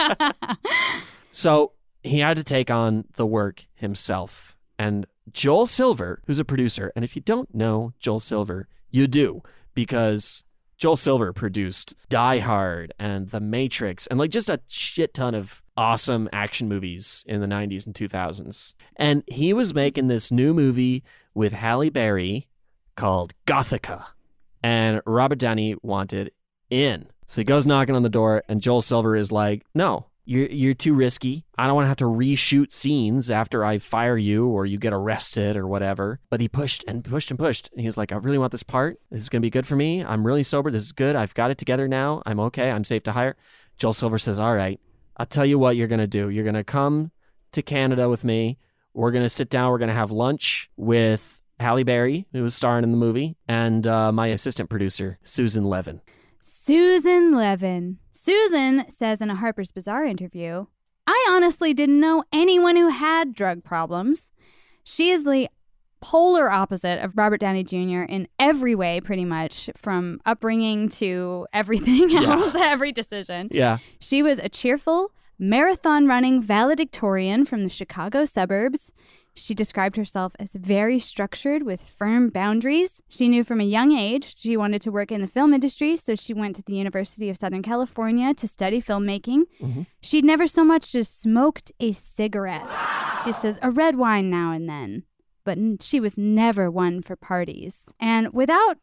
So he had to take on the work himself. And Joel Silver, who's a producer, and if you don't know Joel Silver, you do, because Joel Silver produced Die Hard and The Matrix and like just a shit ton of awesome action movies in the 90s and 2000s. And he was making this new movie with Halle Berry called Gothika. And Robert Downey wanted in. So he goes knocking on the door, and Joel Silver is like, no, you're too risky. I don't want to have to reshoot scenes after I fire you or you get arrested or whatever. But he pushed and pushed and pushed. And he was like, I really want this part. This is going to be good for me. I'm really sober. This is good. I've got it together now. I'm okay. I'm safe to hire. Joel Silver says, all right, I'll tell you what you're going to do. You're going to come to Canada with me. We're going to sit down. We're going to have lunch with Halle Berry, who was starring in the movie, and my assistant producer, Susan Levin. Susan Levin. Susan says in a Harper's Bazaar interview, I honestly didn't know anyone who had drug problems. She is the polar opposite of Robert Downey Jr. in every way, pretty much, from upbringing to everything else, every decision. Yeah. She was a cheerful, marathon-running valedictorian from the Chicago suburbs. She described herself as very structured with firm boundaries. She knew from a young age she wanted to work in the film industry, so she went to the University of Southern California to study filmmaking. She'd never so much as smoked a cigarette. She says a red wine now and then, but she was never one for parties. And without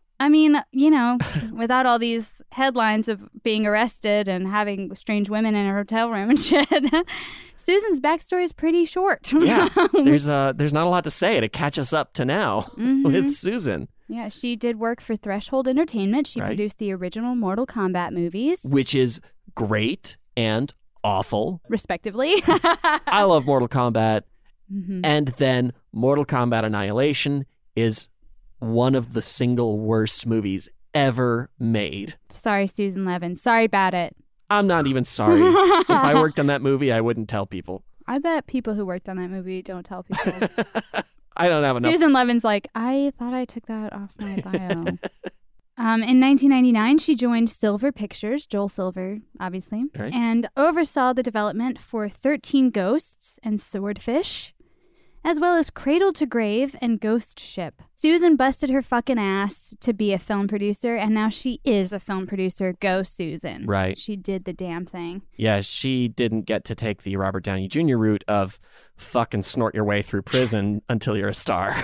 all these headlines of being arrested and having strange women in her hotel room and shit, Susan's backstory is pretty short. Yeah, there's not a lot to say to catch us up to now with Susan. Yeah, she did work for Threshold Entertainment. She produced the original Mortal Kombat movies, which is great and awful, respectively. I love Mortal Kombat. And then Mortal Kombat Annihilation is one of the single worst movies ever made. Sorry, Susan Levin. Sorry about it. I'm not even sorry. If I worked on that movie, I wouldn't tell people. I bet people who worked on that movie don't tell people. I don't have enough. Susan Levin's like, I thought I took that off my bio. In 1999, she joined Silver Pictures, Joel Silver, obviously, and oversaw the development for 13 Ghosts and Swordfish, as well as Cradle to Grave and Ghost Ship. Susan busted her fucking ass to be a film producer, and now she is a film producer. Go, Susan. Right. She did the damn thing. Yeah, she didn't get to take the Robert Downey Jr. route of fucking snort your way through prison until you're a star.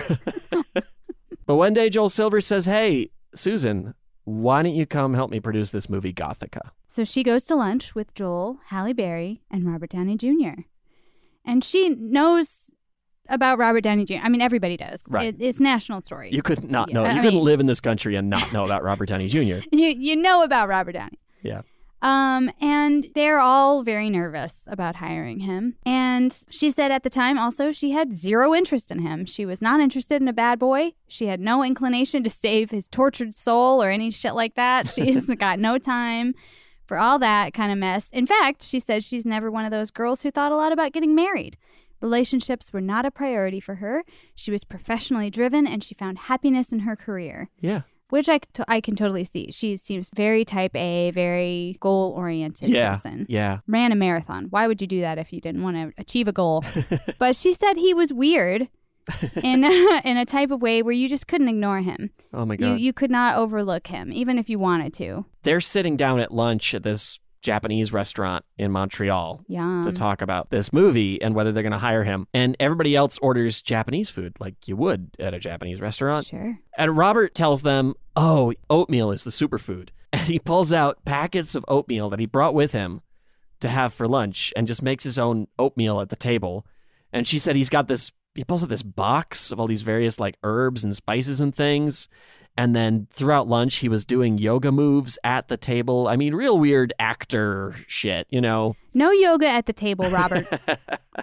But one day, Joel Silver says, hey, Susan, why don't you come help me produce this movie, Gothika? So she goes to lunch with Joel, Halle Berry, and Robert Downey Jr. And she knows about Robert Downey Jr. I mean, everybody does. Right. It's national story. You could not know. You couldn't live in this country and not know about Robert Downey Jr. You know about Robert Downey. Yeah. And they're all very nervous about hiring him. And she said at the time also she had zero interest in him. She was not interested in a bad boy. She had no inclination to save his tortured soul or any shit like that. She's got no time for all that kind of mess. In fact, she said she's never one of those girls who thought a lot about getting married. Relationships were not a priority for her. She was professionally driven, and she found happiness in her career. Yeah. Which I can totally see. She seems very type A, very goal-oriented person. Yeah. Ran a marathon. Why would you do that if you didn't want to achieve a goal? But she said he was weird in a type of way where you just couldn't ignore him. Oh, my God. You could not overlook him, even if you wanted to. They're sitting down at lunch at this Japanese restaurant in Montreal to talk about this movie and whether they're going to hire him. And everybody else orders Japanese food like you would at a Japanese restaurant. Sure. And Robert tells them, oh, oatmeal is the superfood. And he pulls out packets of oatmeal that he brought with him to have for lunch and just makes his own oatmeal at the table. And she said he pulls out this box of all these various like herbs and spices and things. And then throughout lunch, he was doing yoga moves at the table. I mean, real weird actor shit, you know? No yoga at the table, Robert.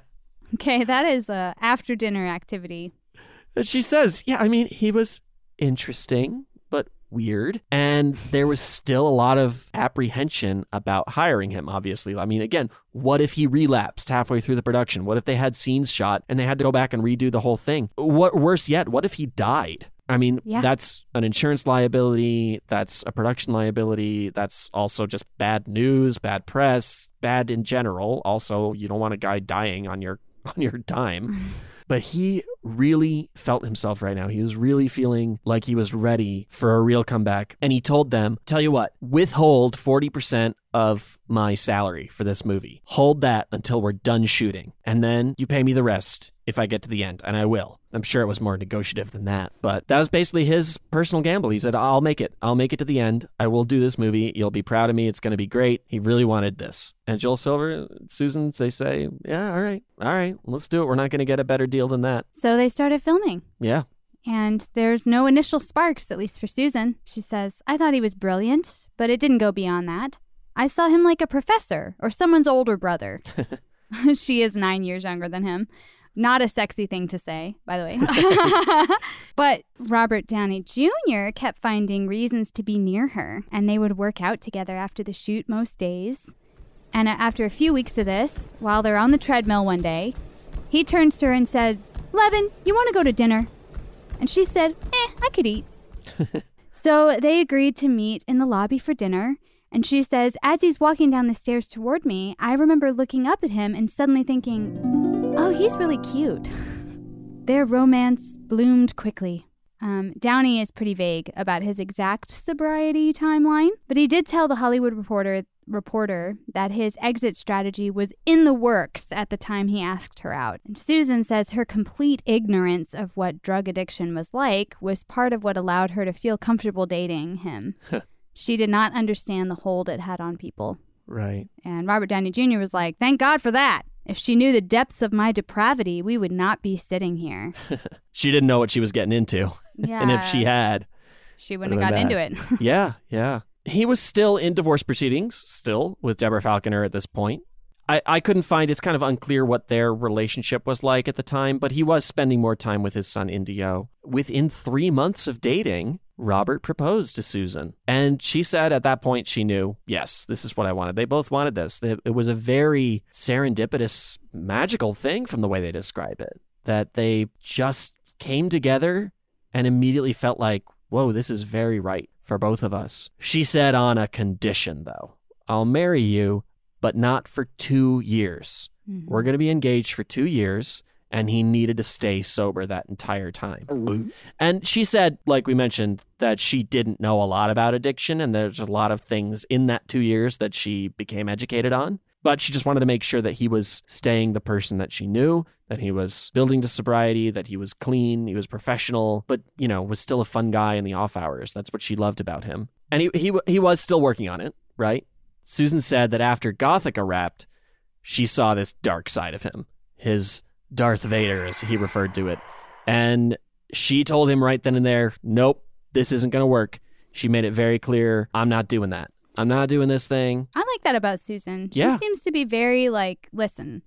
Okay, that is a after-dinner activity. And she says, yeah, I mean, he was interesting, but weird. And there was still a lot of apprehension about hiring him, obviously. I mean, again, what if he relapsed halfway through the production? What if they had scenes shot and they had to go back and redo the whole thing? Worse yet, what if he died? I mean, that's an insurance liability. That's a production liability. That's also just bad news, bad press, bad in general. Also, you don't want a guy dying on your dime. But he really felt himself right now. He was really feeling like he was ready for a real comeback. And he told them, tell you what, withhold 40% of my salary for this movie. Hold that until we're done shooting. And then you pay me the rest if I get to the end. And I will. I'm sure it was more negotiative than that. But that was basically his personal gamble. He said, I'll make it. I'll make it to the end. I will do this movie. You'll be proud of me. It's going to be great. He really wanted this. And Joel Silver, Susan, they say, yeah, all right, let's do it. We're not going to get a better deal than that. So they started filming. Yeah. And there's no initial sparks, at least for Susan. She says, I thought he was brilliant, but it didn't go beyond that. I saw him like a professor or someone's older brother. She is 9 years younger than him. Not a sexy thing to say, by the way. But Robert Downey Jr. kept finding reasons to be near her, and they would work out together after the shoot most days. And after a few weeks of this, while they're on the treadmill one day, he turns to her and said, Levin, you want to go to dinner? And she said, I could eat. So they agreed to meet in the lobby for dinner. And she says, as he's walking down the stairs toward me, I remember looking up at him and suddenly thinking, oh, he's really cute. Their romance bloomed quickly. Downey is pretty vague about his exact sobriety timeline, but he did tell the Hollywood Reporter that his exit strategy was in the works at the time he asked her out. And Susan says her complete ignorance of what drug addiction was like was part of what allowed her to feel comfortable dating him. She did not understand the hold it had on people. Right. And Robert Downey Jr. was like, thank God for that. If she knew the depths of my depravity, we would not be sitting here. She didn't know what she was getting into. Yeah. And if she had, she wouldn't have gotten into it. Yeah. He was still in divorce proceedings, still with Deborah Falconer at this point. I couldn't find, it's kind of unclear what their relationship was like at the time, but he was spending more time with his son, Indio. Within 3 months of dating, Robert proposed to Susan. And she said at that point she knew, yes, this is what I wanted. They both wanted this. It was a very serendipitous, magical thing from the way they describe it, that they just came together and immediately felt like, whoa, this is very right for both of us. She said on a condition, though. I'll marry you, but not for 2 years. Mm-hmm. We're going to be engaged for 2 years. And he needed to stay sober that entire time. And she said, like we mentioned, that she didn't know a lot about addiction. And there's a lot of things in that 2 years that she became educated on. But she just wanted to make sure that he was staying the person that she knew, that he was building to sobriety, that he was clean, he was professional, but, you know, was still a fun guy in the off hours. That's what she loved about him. And he was still working on it, right? Susan said that after Gothica wrapped, she saw this dark side of him, his Darth Vader, as he referred to it. And she told him right then and there, nope, this isn't going to work. She made it very clear, I'm not doing that. I'm not doing this thing. I like that about Susan. She Yeah. seems to be very like, listen,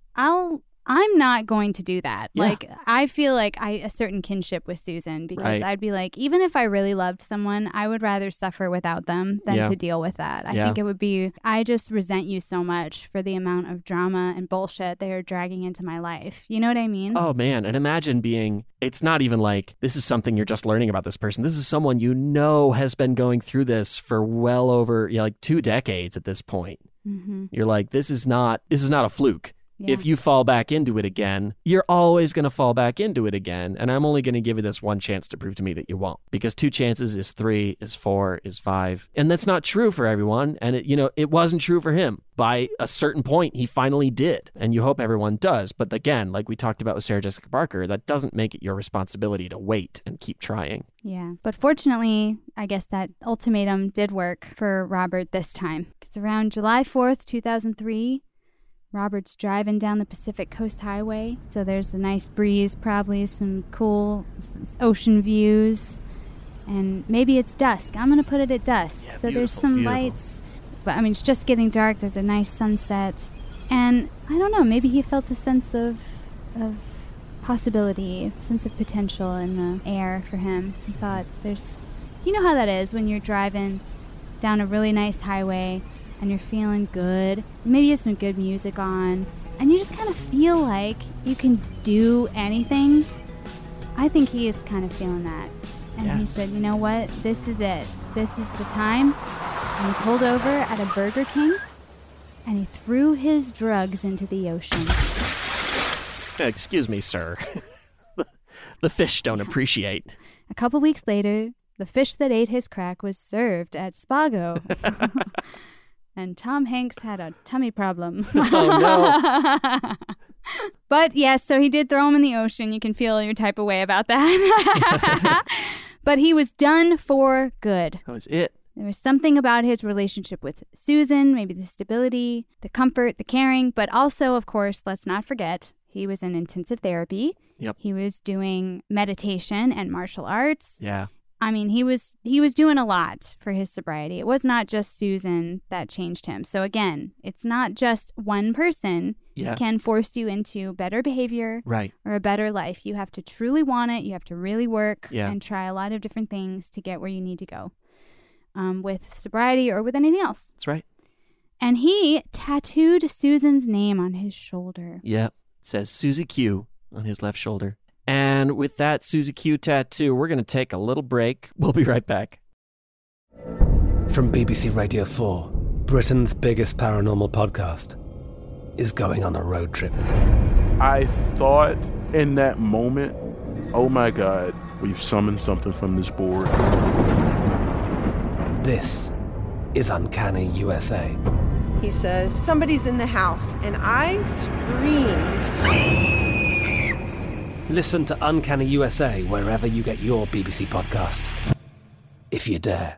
I'm not going to do that. Yeah. Like, I feel like a certain kinship with Susan because Right. I'd be like, even if I really loved someone, I would rather suffer without them than Yeah. to deal with that. I Yeah. think it would be, I just resent you so much for the amount of drama and bullshit they are dragging into my life. You know what I mean? Oh, man. And imagine being, it's not even like, this is something you're just learning about this person. This is someone you know has been going through this for well over, like 2 decades at this point. Mm-hmm. You're like, this is not a fluke. Yeah. If you fall back into it again, you're always going to fall back into it again. And I'm only going to give you this one chance to prove to me that you won't. Because 2 chances is 3, is 4, is 5. And that's not true for everyone. And it wasn't true for him. By a certain point, he finally did. And you hope everyone does. But again, like we talked about with Sarah Jessica Parker, that doesn't make it your responsibility to wait and keep trying. Yeah. But fortunately, I guess that ultimatum did work for Robert this time. Because around July 4th, 2003, Robert's driving down the Pacific Coast Highway, so there's a nice breeze, probably some cool ocean views, and maybe it's dusk. I'm going to put it at dusk. Yeah, so there's some lights, but I mean, it's just getting dark. There's a nice sunset, and I don't know, maybe he felt a sense of possibility, a sense of potential in the air for him. He thought you know how that is when you're driving down a really nice highway and you're feeling good. Maybe you have some good music on and you just kind of feel like you can do anything. I think he is kind of feeling that. And He said, you know what? This is it. This is the time. And he pulled over at a Burger King and he threw his drugs into the ocean. Excuse me, sir. The fish don't appreciate. A couple weeks later, the fish that ate his crack was served at Spago. And Tom Hanks had a tummy problem. Oh, no. But yes, so he did throw him in the ocean. You can feel your type of way about that. But he was done for good. That was it. There was something about his relationship with Susan, maybe the stability, the comfort, the caring, but also, of course, let's not forget, he was in intensive therapy. Yep. He was doing meditation and martial arts. Yeah. I mean, he was doing a lot for his sobriety. It was not just Susan that changed him. So again, it's not just one person can force you into better behavior or a better life. You have to truly want it. You have to really work and try a lot of different things to get where you need to go with sobriety or with anything else. That's right. And he tattooed Susan's name on his shoulder. Yep. It says Susie Q on his left shoulder. And with that Susie Q tattoo, we're going to take a little break. We'll be right back. From BBC Radio 4, Britain's biggest paranormal podcast is going on a road trip. I thought in that moment, oh my God, we've summoned something from this board. This is Uncanny USA. He says, somebody's in the house, and I screamed. Listen to Uncanny USA wherever you get your BBC podcasts, if you dare.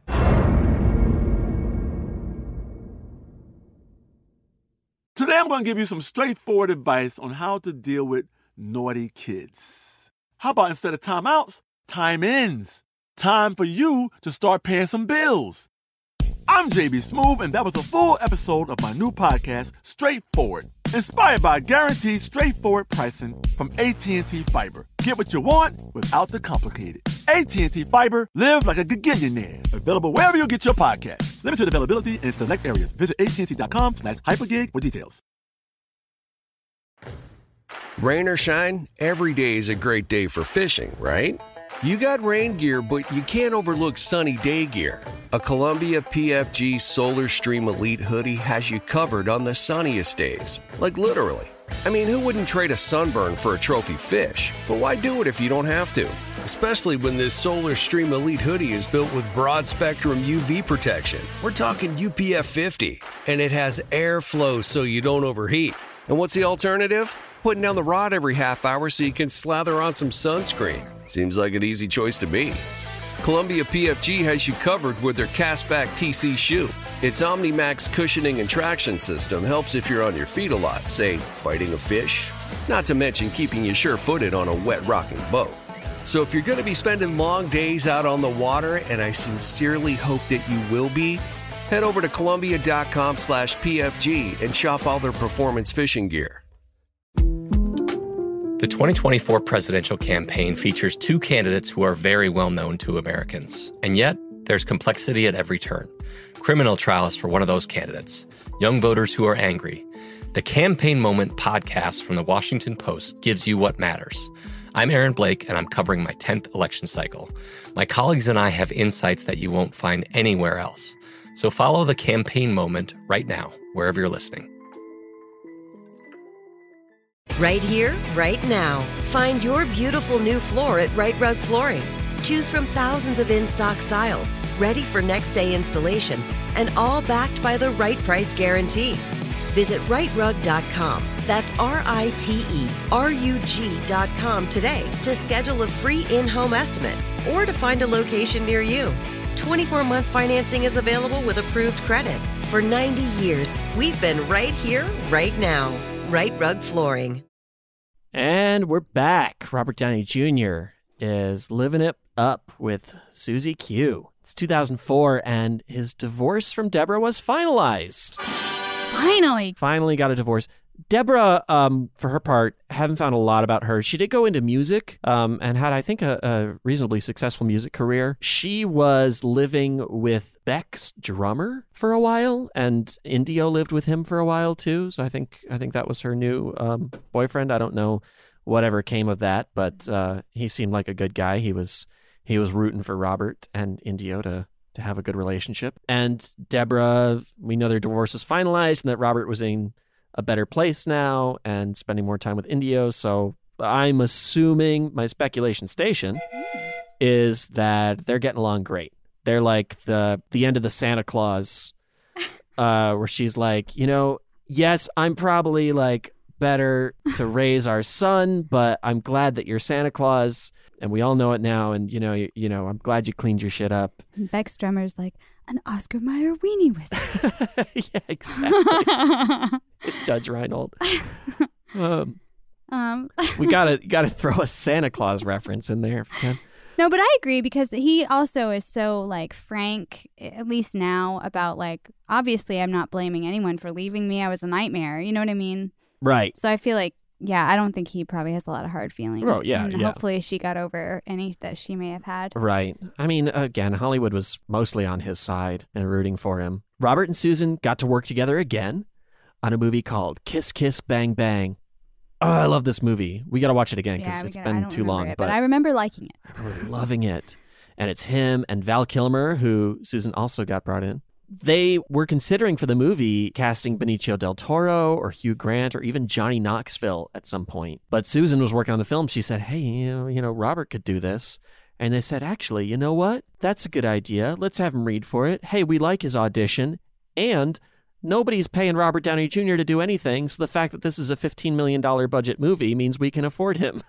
Today I'm going to give you some straightforward advice on how to deal with naughty kids. How about instead of timeouts, time-ins? Time for you to start paying some bills. I'm JB Smoove, and that was a full episode of my new podcast, Straightforward, inspired by guaranteed straightforward pricing from AT&T Fiber. Get what you want without the complicated. AT&T Fiber, live like a gigillionaire. Available wherever you get your podcast. Limited availability in select areas. Visit AT&T.com/hypergig for details. Rain or shine, every day is a great day for fishing, right? You got rain gear, but you can't overlook sunny day gear. A Columbia PFG Solar Stream Elite hoodie has you covered on the sunniest days. Like literally. I mean, who wouldn't trade a sunburn for a trophy fish? But why do it if you don't have to? Especially when this Solar Stream Elite hoodie is built with broad spectrum UV protection. We're talking UPF 50. And it has airflow so you don't overheat. And what's the alternative? Putting down the rod every half hour so you can slather on some sunscreen. Seems like an easy choice to me. Columbia PFG has you covered with their Castback TC shoe. Its OmniMax cushioning and traction system helps if you're on your feet a lot, say, fighting a fish. Not to mention keeping you sure-footed on a wet rocking boat. So if you're going to be spending long days out on the water, and I sincerely hope that you will be, head over to Columbia.com/PFG and shop all their performance fishing gear. The 2024 presidential campaign features two candidates who are very well known to Americans. And yet, there's complexity at every turn. Criminal trials for one of those candidates. Young voters who are angry. The Campaign Moment podcast from the Washington Post gives you what matters. I'm Aaron Blake, and I'm covering my 10th election cycle. My colleagues and I have insights that you won't find anywhere else. So follow the Campaign Moment right now, wherever you're listening. Right here, right now. Find your beautiful new floor at Right Rug Flooring. Choose from thousands of in-stock styles, ready for next day installation, and all backed by the right price guarantee. Visit rightrug.com. That's RITERUG.com today to schedule a free in-home estimate or to find a location near you. 24-month financing is available with approved credit. For 90 years, we've been right here, right now. Right Rug Flooring. And we're back. Robert Downey Jr. is living it up with Susie Q. It's 2004, and his divorce from Deborah was finalized. Finally. Finally got a divorce. Deborah, for her part, haven't found a lot about her. She did go into music and had, I think, a reasonably successful music career. She was living with Beck's drummer for a while, and Indio lived with him for a while too. So I think that was her new boyfriend. I don't know whatever came of that, but he seemed like a good guy. He was rooting for Robert and Indio to have a good relationship. And Deborah, we know their divorce is finalized and that Robert was in a better place now and spending more time with Indio. So I'm assuming, my speculation station is that they're getting along great. They're like the end of the Santa Claus, where she's like, yes, I'm probably like better to raise our son, but I'm glad that you're Santa Claus, and we all know it now. And I'm glad you cleaned your shit up. And Beck's drummer's like, an Oscar Mayer weenie whistle. Yeah, exactly. Judge Reinhold. We gotta throw a Santa Claus reference in there if we can. No, but I agree, because he also is so like frank, at least now, about like, obviously I'm not blaming anyone for leaving me. I was a nightmare. You know what I mean? Right. So I feel like, yeah, I don't think he probably has a lot of hard feelings. Oh, yeah, and yeah. hopefully she got over any that she may have had. Right. I mean, again, Hollywood was mostly on his side and rooting for him. Robert and Susan got to work together again on a movie called Kiss Kiss Bang Bang. Oh, I love this movie. We got to watch it again because it's been too long. But I remember liking it. I remember loving it. And it's him and Val Kilmer, who Susan also got brought in. They were considering for the movie casting Benicio del Toro or Hugh Grant or even Johnny Knoxville at some point. But Susan was working on the film. She said, hey, Robert could do this. And they said, actually, you know what? That's a good idea. Let's have him read for it. Hey, we like his audition. And nobody's paying Robert Downey Jr. to do anything. So the fact that this is a $15 million budget movie means we can afford him.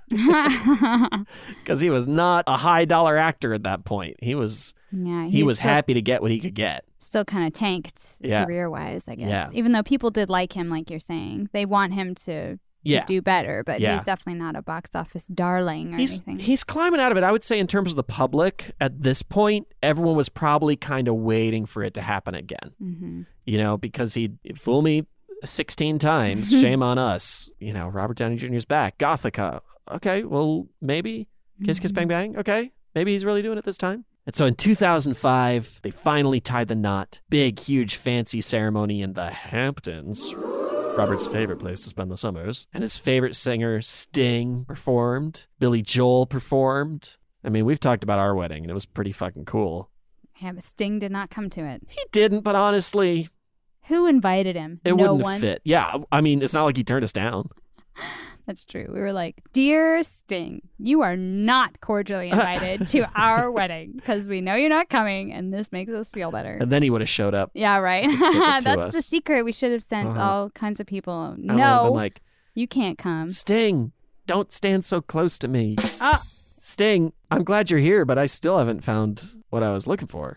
Because he was not a high dollar actor at that point. He was happy to get what he could get. Still kind of tanked career-wise, I guess. Yeah. Even though people did like him, like you're saying. They want him to do better, but he's definitely not a box office darling or anything. He's climbing out of it. I would say in terms of the public, at this point, everyone was probably kind of waiting for it to happen again. Mm-hmm. Because he'd fool me 16 times. Shame on us. Robert Downey Jr.'s back. Gothica. Okay, well, maybe. Kiss Kiss Bang Bang. Okay, maybe he's really doing it this time. And so in 2005, they finally tied the knot. Big, huge, fancy ceremony in the Hamptons. Robert's favorite place to spend the summers. And his favorite singer, Sting, performed. Billy Joel performed. I mean, we've talked about our wedding, and it was pretty fucking cool. Yeah, but Sting did not come to it. He didn't, but honestly... Who invited him? It wouldn't have fit. Yeah, I mean, it's not like he turned us down. That's true. We were like, dear Sting, you are not cordially invited to our wedding because we know you're not coming and this makes us feel better. And then he would have showed up. Yeah, right. That's the secret. We should have sent all kinds of people. No, you can't come. Sting, don't stand so close to me. Sting, I'm glad you're here, but I still haven't found what I was looking for.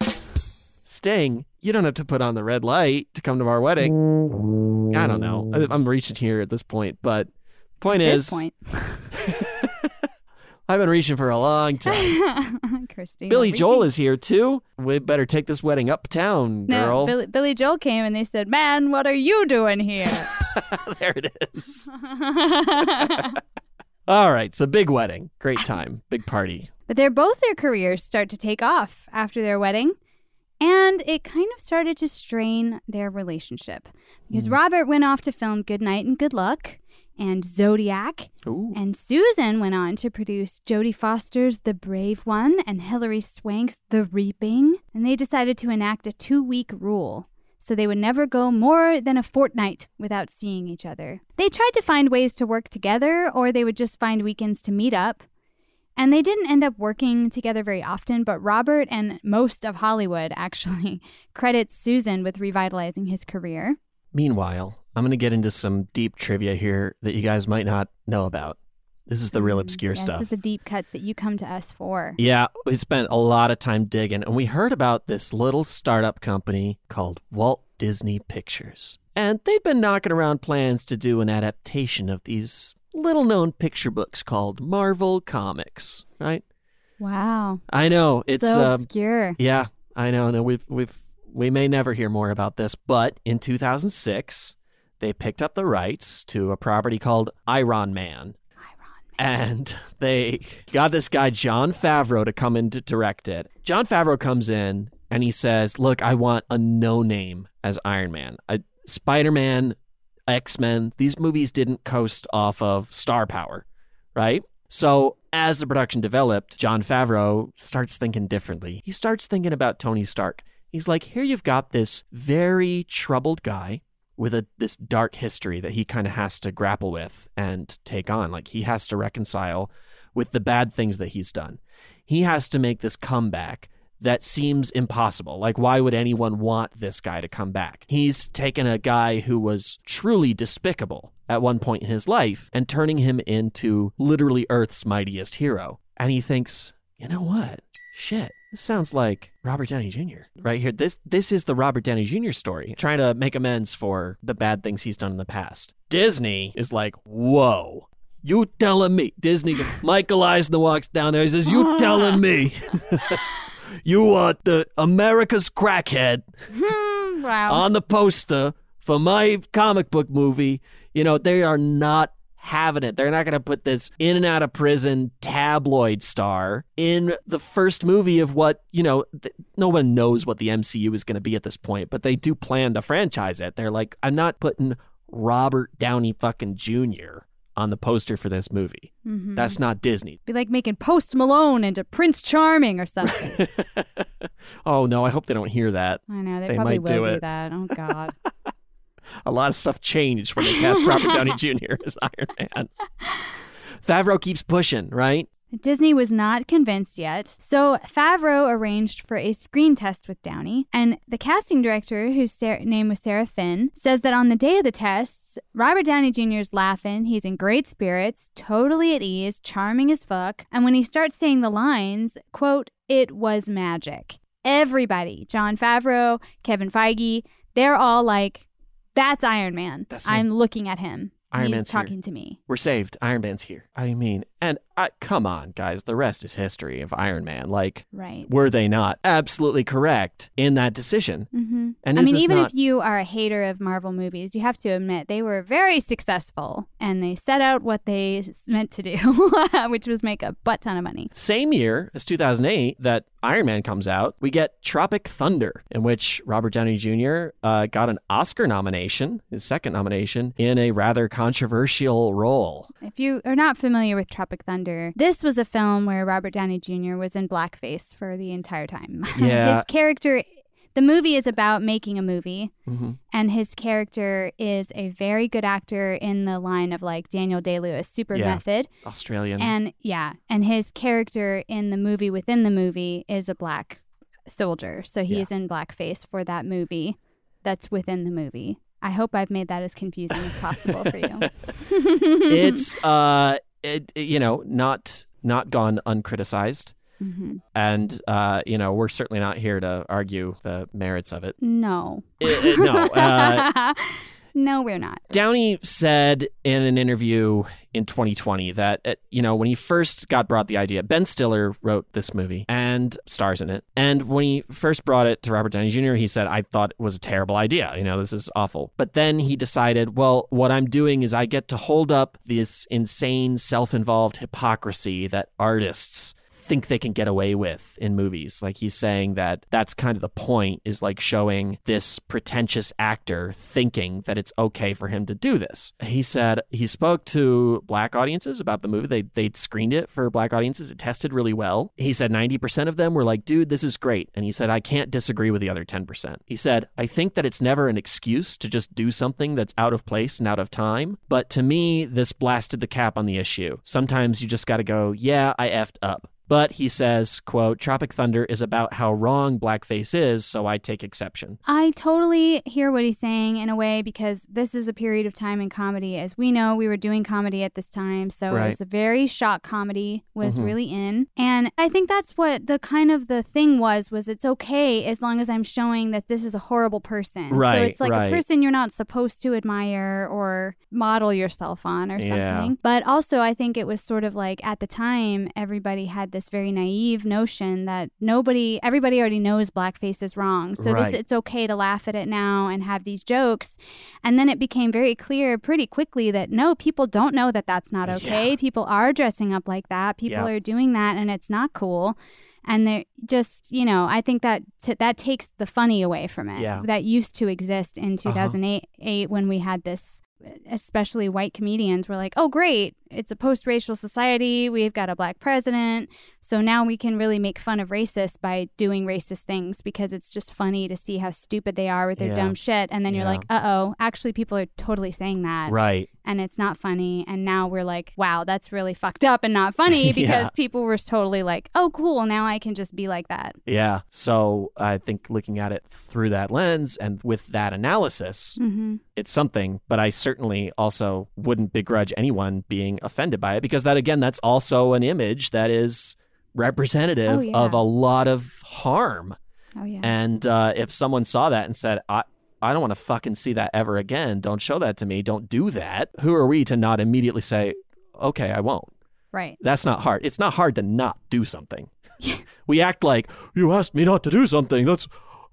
Sting, you don't have to put on the red light to come to our wedding. I don't know. I'm reaching here at this point, but point is, I've been reaching for a long time. Christine, Billy Joel is here too. We better take this wedding uptown, girl. No, Billy Joel came and they said, man, what are you doing here? There it is. All right, so big wedding. Great time. Big party. But both their careers start to take off after their wedding. And it kind of started to strain their relationship. Because Robert went off to film Good Night and Good Luck and Zodiac. Ooh. And Susan went on to produce Jodie Foster's The Brave One and Hilary Swank's The Reaping. And they decided to enact a 2-week rule. So they would never go more than a fortnight without seeing each other. They tried to find ways to work together, or they would just find weekends to meet up. And they didn't end up working together very often, but Robert and most of Hollywood actually credits Susan with revitalizing his career. Meanwhile, I'm going to get into some deep trivia here that you guys might not know about. This is the real obscure stuff. This is the deep cuts that you come to us for. Yeah, we spent a lot of time digging, and we heard about this little startup company called Walt Disney Pictures. And they'd been knocking around plans to do an adaptation of these little-known picture books called Marvel Comics, right? Wow. I know. It's so obscure. Yeah, I know. No, we may never hear more about this, but in 2006, they picked up the rights to a property called Iron Man. And they got this guy, Jon Favreau, to come in to direct it. Jon Favreau comes in and he says, look, I want a no-name as Iron Man. Spider-Man, X-Men, these movies didn't coast off of star power, right? So as the production developed, Jon Favreau starts thinking differently. He starts thinking about Tony Stark. He's like, here you've got this very troubled guy with this dark history that he kind of has to grapple with and take on. Like, he has to reconcile with the bad things that he's done. He has to make this comeback that seems impossible. Like, why would anyone want this guy to come back? He's taken a guy who was truly despicable at one point in his life and turning him into literally Earth's mightiest hero. And he thinks, you know what? Shit. This sounds like Robert Downey Jr. right here. This is the Robert Downey Jr. story, trying to make amends for the bad things he's done in the past. Disney is like, whoa, you telling me? Disney, Michael Eisner walks down there, he says, you telling me you are the America's crackhead wow. on the poster for my comic book movie? You know, they are not having it. They're not going to put this in and out of prison tabloid star in the first movie of what, you know, no one knows what the MCU is going to be at this point, but they do plan to franchise it. They're like, I'm not putting Robert Downey fucking Jr. on the poster for this movie. Mm-hmm. That's not Disney. Be like making Post Malone into Prince Charming or something. Oh no, I hope they don't hear that. I know, they probably will do that. Oh God. A lot of stuff changed when they cast Robert Downey Jr. as Iron Man. Favreau keeps pushing, right? Disney was not convinced yet, so Favreau arranged for a screen test with Downey, and the casting director, whose name was Sarah Finn, says that on the day of the tests, Robert Downey Jr. is laughing, he's in great spirits, totally at ease, charming as fuck, and when he starts saying the lines, quote, it was magic. Everybody, Jon Favreau, Kevin Feige, they're all like, that's Iron Man. I'm looking at him. Iron He's Man's talking here. To me. We're saved. Iron Man's here. I mean, and come on, guys. The rest is history of Iron Man. Like, right. Were they not absolutely correct in that decision? Mm-hmm. And I mean, even if you are a hater of Marvel movies, you have to admit they were very successful and they set out what they meant to do, which was make a butt ton of money. Same year as 2008 that Iron Man comes out, we get Tropic Thunder, in which Robert Downey Jr. Got an Oscar nomination, his second nomination, in a rather controversial role. If you are not familiar with Tropic Thunder, this was a film where Robert Downey Jr. was in blackface for the entire time. Yeah. His character, the movie is about making a movie, mm-hmm. and his character is a very good actor in the line of like Daniel Day-Lewis, super method. Australian. And his character in the movie within the movie is a black soldier. So he's in blackface for that movie that's within the movie. I hope I've made that as confusing as possible for you. It's, not gone uncriticized. Mm-hmm. And, we're certainly not here to argue the merits of it. No. No. No, we're not. Downey said in an interview in 2020 that, when he first got brought the idea, Ben Stiller wrote this movie and stars in it. And when he first brought it to Robert Downey Jr., he said, I thought it was a terrible idea. This is awful. But then he decided, well, what I'm doing is I get to hold up this insane self-involved hypocrisy that artists think they can get away with in movies. Like, he's saying that that's kind of the point, is like showing this pretentious actor thinking that it's okay for him to do this. He said he spoke to black audiences about the movie. They'd screened it for black audiences. It tested really well. He said 90% of them were like, dude, this is great. And he said, I can't disagree with the other 10%. He said, I think that it's never an excuse to just do something that's out of place and out of time. But to me, this blasted the cap on the issue. Sometimes you just got to go, yeah, I effed up. But he says, quote, Tropic Thunder is about how wrong blackface is, so I take exception. I totally hear what he's saying in a way, because this is a period of time in comedy. As we know, we were doing comedy at this time, so it was a very shock comedy was really in. And I think that's what the kind of the thing was it's okay as long as I'm showing that this is a horrible person. Right, so it's like a person you're not supposed to admire or model yourself on or something. Yeah. But also I think it was sort of like at the time, everybody had this very naive notion that everybody already knows blackface is wrong. So it's okay to laugh at it now and have these jokes. And then it became very clear pretty quickly that no, people don't know that that's not okay. Yeah. People are dressing up like that. People are doing that, and it's not cool. And they're just, I think that takes the funny away from it. Yeah. That used to exist in 2008 when we had this, especially white comedians were like, oh, great, it's a post-racial society. We've got a black president. So now we can really make fun of racists by doing racist things because it's just funny to see how stupid they are with their dumb shit. And then you're like, uh-oh, actually people are totally saying that. Right. And it's not funny. And now we're like, wow, that's really fucked up and not funny because people were totally like, oh, cool, now I can just be like that. Yeah. So I think looking at it through that lens and with that analysis, it's something. But I certainly also wouldn't begrudge anyone being offended by it because that's also an image that is representative of a lot of harm. Oh, yeah. And if someone saw that and said, I don't want to fucking see that ever again. Don't show that to me. Don't do that. Who are we to not immediately say, okay, I won't? Right. That's not hard. It's not hard to not do something. We act like, you asked me not to do something. That's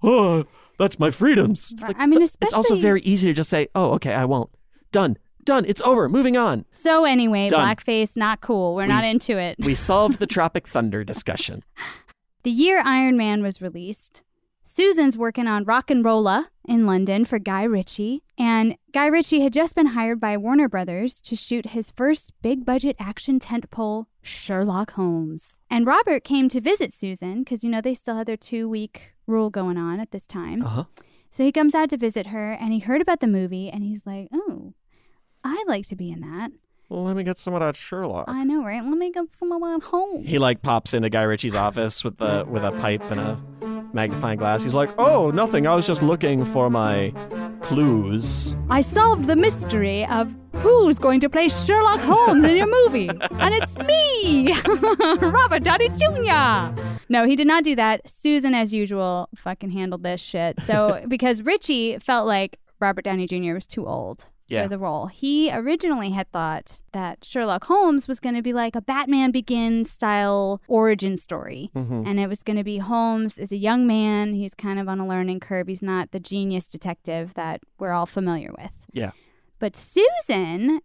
my freedoms. Right. I mean, especially... It's also very easy to just say, oh, okay, I won't. Done. It's over. Moving on. So anyway, Done. Blackface, not cool. We're not into it. We solved the Tropic Thunder discussion. The year Iron Man was released, Susan's working on Rock'n'Rolla in London for Guy Ritchie, and Guy Ritchie had just been hired by Warner Brothers to shoot his first big-budget action tentpole, Sherlock Holmes. And Robert came to visit Susan, because, they still had their 2-week rule going on at this time. So he comes out to visit her, and he heard about the movie, and he's like, oh, I'd like to be in that. Well, let me get some of that Sherlock. I know, right? Let me get some of that Holmes. He pops into Guy Ritchie's office with a pipe and a magnifying glass. He's like, oh, nothing. I was just looking for my clues. I solved the mystery of who's going to play Sherlock Holmes in your movie. And it's me, Robert Downey Jr. No, he did not do that. Susan, as usual, fucking handled this shit. So because Ritchie felt like Robert Downey Jr. was too old. For the role. He originally had thought that Sherlock Holmes was going to be like a Batman Begins style origin story. And it was going to be Holmes is a young man. He's kind of on a learning curve. He's not the genius detective that we're all familiar with. Yeah. But Susan,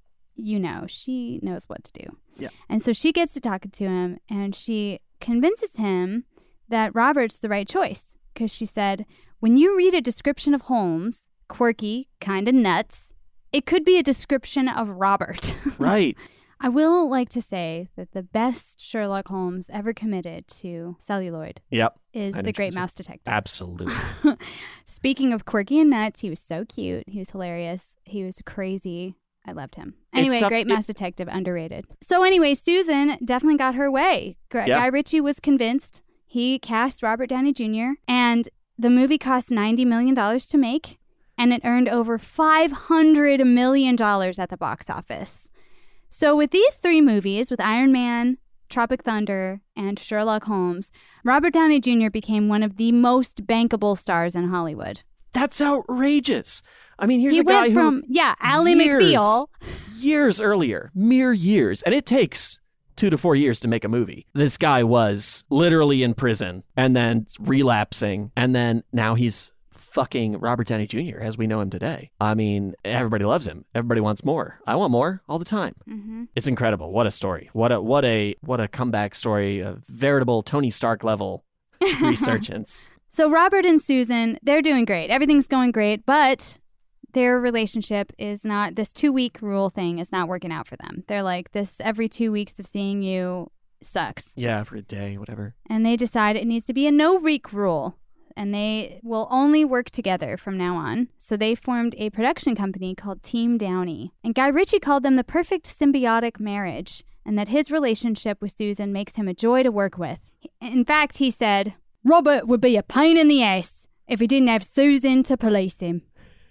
she knows what to do. Yeah. And so she gets to talking to him and she convinces him that Robert's the right choice. Because she said, when you read a description of Holmes, quirky, kind of nuts, it could be a description of Robert. Right. I will like to say that the best Sherlock Holmes ever committed to celluloid is The Great Mouse Detective. Absolutely. Speaking of quirky and nuts, he was so cute. He was hilarious. He was crazy. I loved him. Anyway, Great Mouse Detective, underrated. So anyway, Susan definitely got her way. Guy Ritchie was convinced. He cast Robert Downey Jr. and the movie cost $90 million to make. And it earned over $500 million at the box office. So with these 3 movies, with Iron Man, Tropic Thunder, and Sherlock Holmes, Robert Downey Jr. became one of the most bankable stars in Hollywood. That's outrageous. I mean, here's a guy who... Ally McBeal. Years earlier, mere years. And it takes 2 to 4 years to make a movie. This guy was literally in prison and then relapsing. And then now he's... fucking Robert Downey Jr. as we know him today. I mean, everybody loves him. Everybody wants more. I want more all the time. It's incredible. What a story. What a comeback story. A veritable Tony Stark level resurgence. So Robert and Susan, they're doing great. Everything's going great, but their relationship is not, this 2-week rule thing is not working out for them. They're like, this every 2 weeks of seeing you sucks. Yeah, for a day, whatever. And they decide it needs to be a no-week rule. And they will only work together from now on. So they formed a production company called Team Downey. And Guy Ritchie called them the perfect symbiotic marriage, and that his relationship with Susan makes him a joy to work with. In fact, he said, Robert would be a pain in the ass if he didn't have Susan to police him.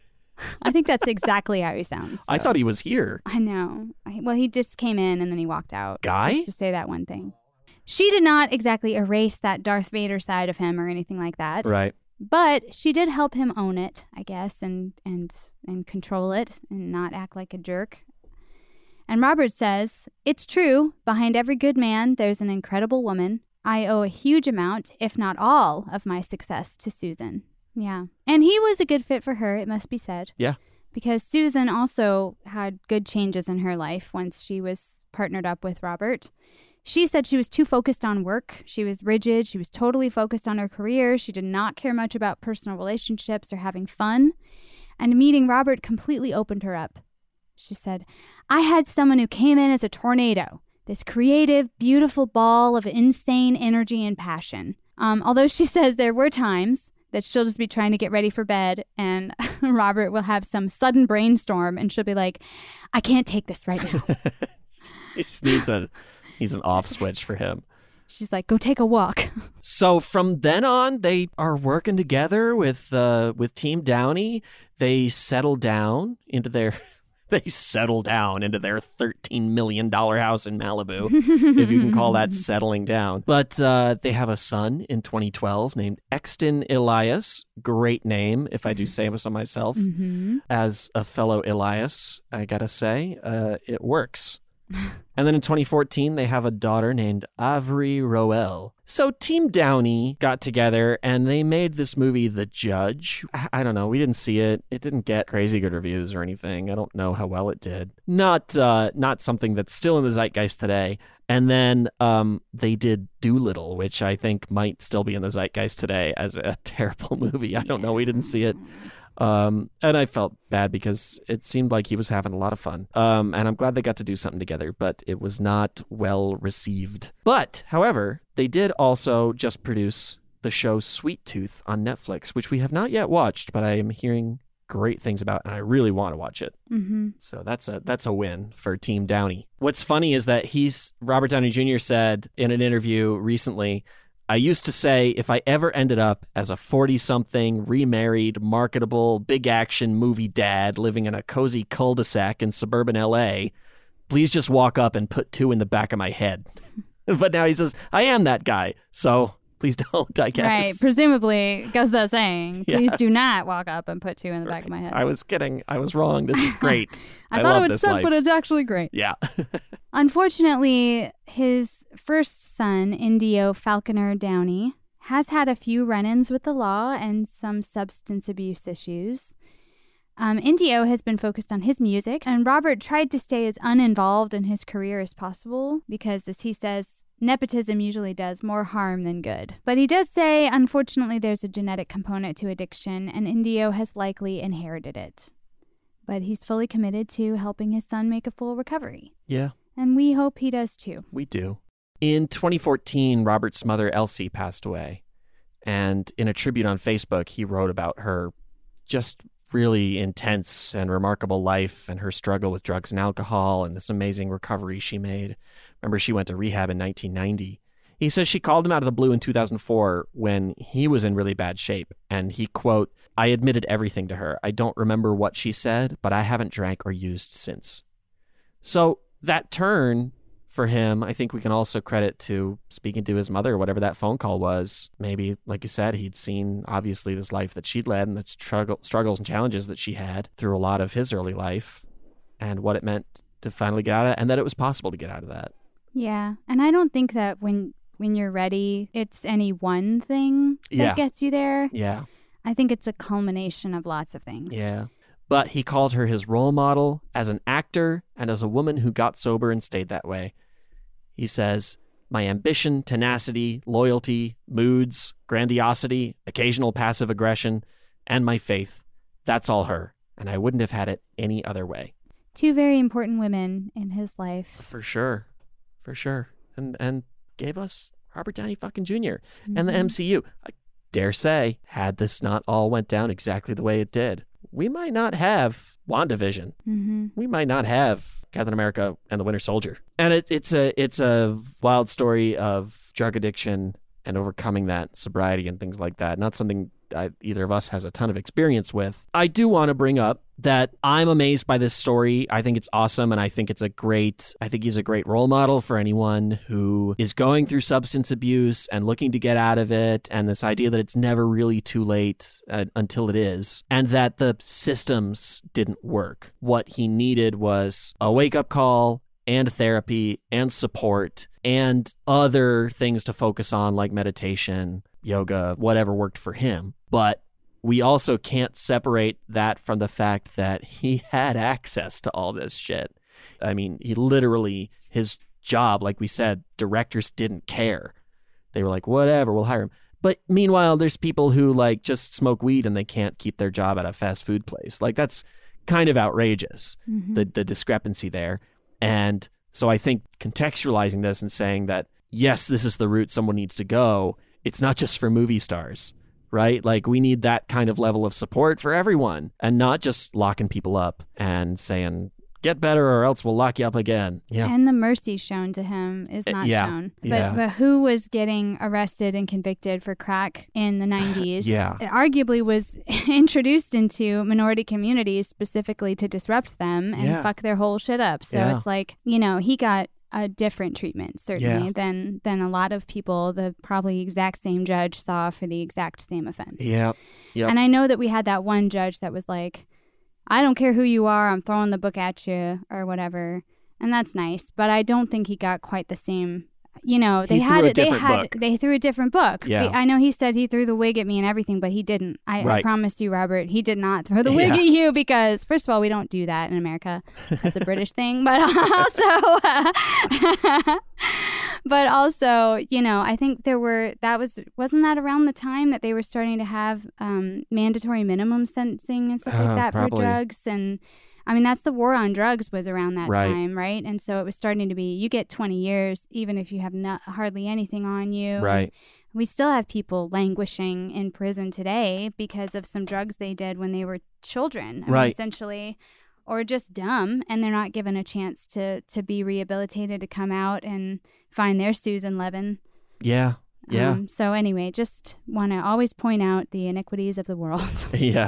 I think that's exactly how he sounds. So. I thought he was here. I know. Well, he just came in and then he walked out. Guy? Just to say that one thing. She did not exactly erase that Darth Vader side of him or anything like that. Right. But she did help him own it, I guess, and control it and not act like a jerk. And Robert says, "It's true. Behind every good man, there's an incredible woman. I owe a huge amount, if not all, of my success to Susan." Yeah. And he was a good fit for her, it must be said. Yeah. Because Susan also had good changes in her life once she was partnered up with Robert. She said she was too focused on work. She was rigid. She was totally focused on her career. She did not care much about personal relationships or having fun. And meeting Robert completely opened her up. She said, "I had someone who came in as a tornado, this creative, beautiful ball of insane energy and passion." Although she says there were times that she'll just be trying to get ready for bed and Robert will have some sudden brainstorm and she'll be like, "I can't take this right now." He just needs an off switch for him. She's like, "Go take a walk." So from then on, they are working together with Team Downey. They settle down into their $13 million house in Malibu, if you can call that settling down. But they have a son in 2012 named Exton Elias. Great name, if I do say so myself. Mm-hmm. As a fellow Elias, I gotta say, it works. And then in 2014, they have a daughter named Avery Roel. So Team Downey got together and they made this movie, The Judge. I don't know. We didn't see it. It didn't get crazy good reviews or anything. I don't know how well it did. Not something that's still in the zeitgeist today. And then they did Doolittle, which I think might still be in the zeitgeist today as a terrible movie. I don't know. We didn't see it. And I felt bad because it seemed like he was having a lot of fun. And I'm glad they got to do something together, but it was not well received. But, however, they did also just produce the show Sweet Tooth on Netflix, which we have not yet watched, but I am hearing great things about, and I really want to watch it. Mm-hmm. So that's a win for Team Downey. What's funny is that Robert Downey Jr. said in an interview recently, "I used to say if I ever ended up as a 40-something, remarried, marketable, big-action movie dad living in a cozy cul-de-sac in suburban L.A., please just walk up and put 2 in the back of my head." But now he says, "I am that guy, so please don't, I guess." Right, presumably, goes the saying, "Please Yeah. do not walk up and put 2 in the back of my head." I was kidding. I was wrong. This is great. I thought love it would this suck, life. but it's actually great. Yeah. Unfortunately, his first son, Indio Falconer Downey, has had a few run-ins with the law and some substance abuse issues. Indio has been focused on his music, and Robert tried to stay as uninvolved in his career as possible because, as he says, nepotism usually does more harm than good. But he does say, unfortunately, there's a genetic component to addiction, and Indio has likely inherited it. But he's fully committed to helping his son make a full recovery. Yeah. And we hope he does too. We do. In 2014, Robert's mother, Elsie, passed away. And in a tribute on Facebook, he wrote about her just really intense and remarkable life and her struggle with drugs and alcohol and this amazing recovery she made. Remember, she went to rehab in 1990. He says she called him out of the blue in 2004 when he was in really bad shape. And he, quote, "I admitted everything to her. I don't remember what she said, but I haven't drank or used since." So that turn for him, I think we can also credit to speaking to his mother, whatever that phone call was. Maybe, like you said, he'd seen obviously this life that she'd led and the struggles and challenges that she had through a lot of his early life and what it meant to finally get out of it, and that it was possible to get out of that. Yeah. And I don't think that when you're ready, it's any one thing that gets you there. Yeah. I think it's a culmination of lots of things. Yeah. But he called her his role model as an actor and as a woman who got sober and stayed that way. He says, "My ambition, tenacity, loyalty, moods, grandiosity, occasional passive aggression, and my faith, that's all her, and I wouldn't have had it any other way." 2 very important women in his life. For sure. For sure. And gave us Robert Downey fucking Jr. And the MCU. I dare say, had this not all went down exactly the way it did, we might not have WandaVision. Mm-hmm. We might not have Captain America and the Winter Soldier. And it's a wild story of drug addiction and overcoming that, sobriety and things like that. Not something either of us has a ton of experience with. I do want to bring up that I'm amazed by this story. I think it's awesome, and I think he's a great role model for anyone who is going through substance abuse and looking to get out of it, and this idea that it's never really too late until it is, and that the systems didn't work. What he needed was a wake-up call and therapy and support and other things to focus on, like meditation, yoga, whatever worked for him. But we also can't separate that from the fact that he had access to all this shit. I mean, he literally, his job, like we said, directors didn't care. They were like, whatever, we'll hire him. But meanwhile, there's people who like just smoke weed and they can't keep their job at a fast food place. Like, that's kind of outrageous, the discrepancy there. And so I think contextualizing this and saying that, yes, this is the route someone needs to go, it's not just for movie stars, right? Like, we need that kind of level of support for everyone, and not just locking people up and saying, get better or else we'll lock you up again. Yeah. And the mercy shown to him is not shown. But who was getting arrested and convicted for crack in the 90s? It arguably was introduced into minority communities specifically to disrupt them and fuck their whole shit up. So it's like, you know, he got a different treatment, certainly, than a lot of people the probably exact same judge saw for the exact same offense. And I know that we had that one judge that was like, I don't care who you are, I'm throwing the book at you or whatever. And that's nice. But I don't think he got quite the same, you know, they threw a different book. Yeah. I know he said he threw the wig at me and everything, but he didn't. I promise you, Robert, he did not throw the wig at you, because first of all, we don't do that in America. That's a British thing. But also, you know, I think wasn't that around the time that they were starting to have mandatory minimum sentencing and stuff like that for drugs? And I mean, that's the war on drugs was around that time, right? And so it was starting to be, you get 20 years, even if you have hardly anything on you. Right. We still have people languishing in prison today because of some drugs they did when they were children, I mean, essentially, or just dumb, and they're not given a chance to be rehabilitated, to come out and find their Susan Levin. Yeah. So anyway, just want to always point out the iniquities of the world.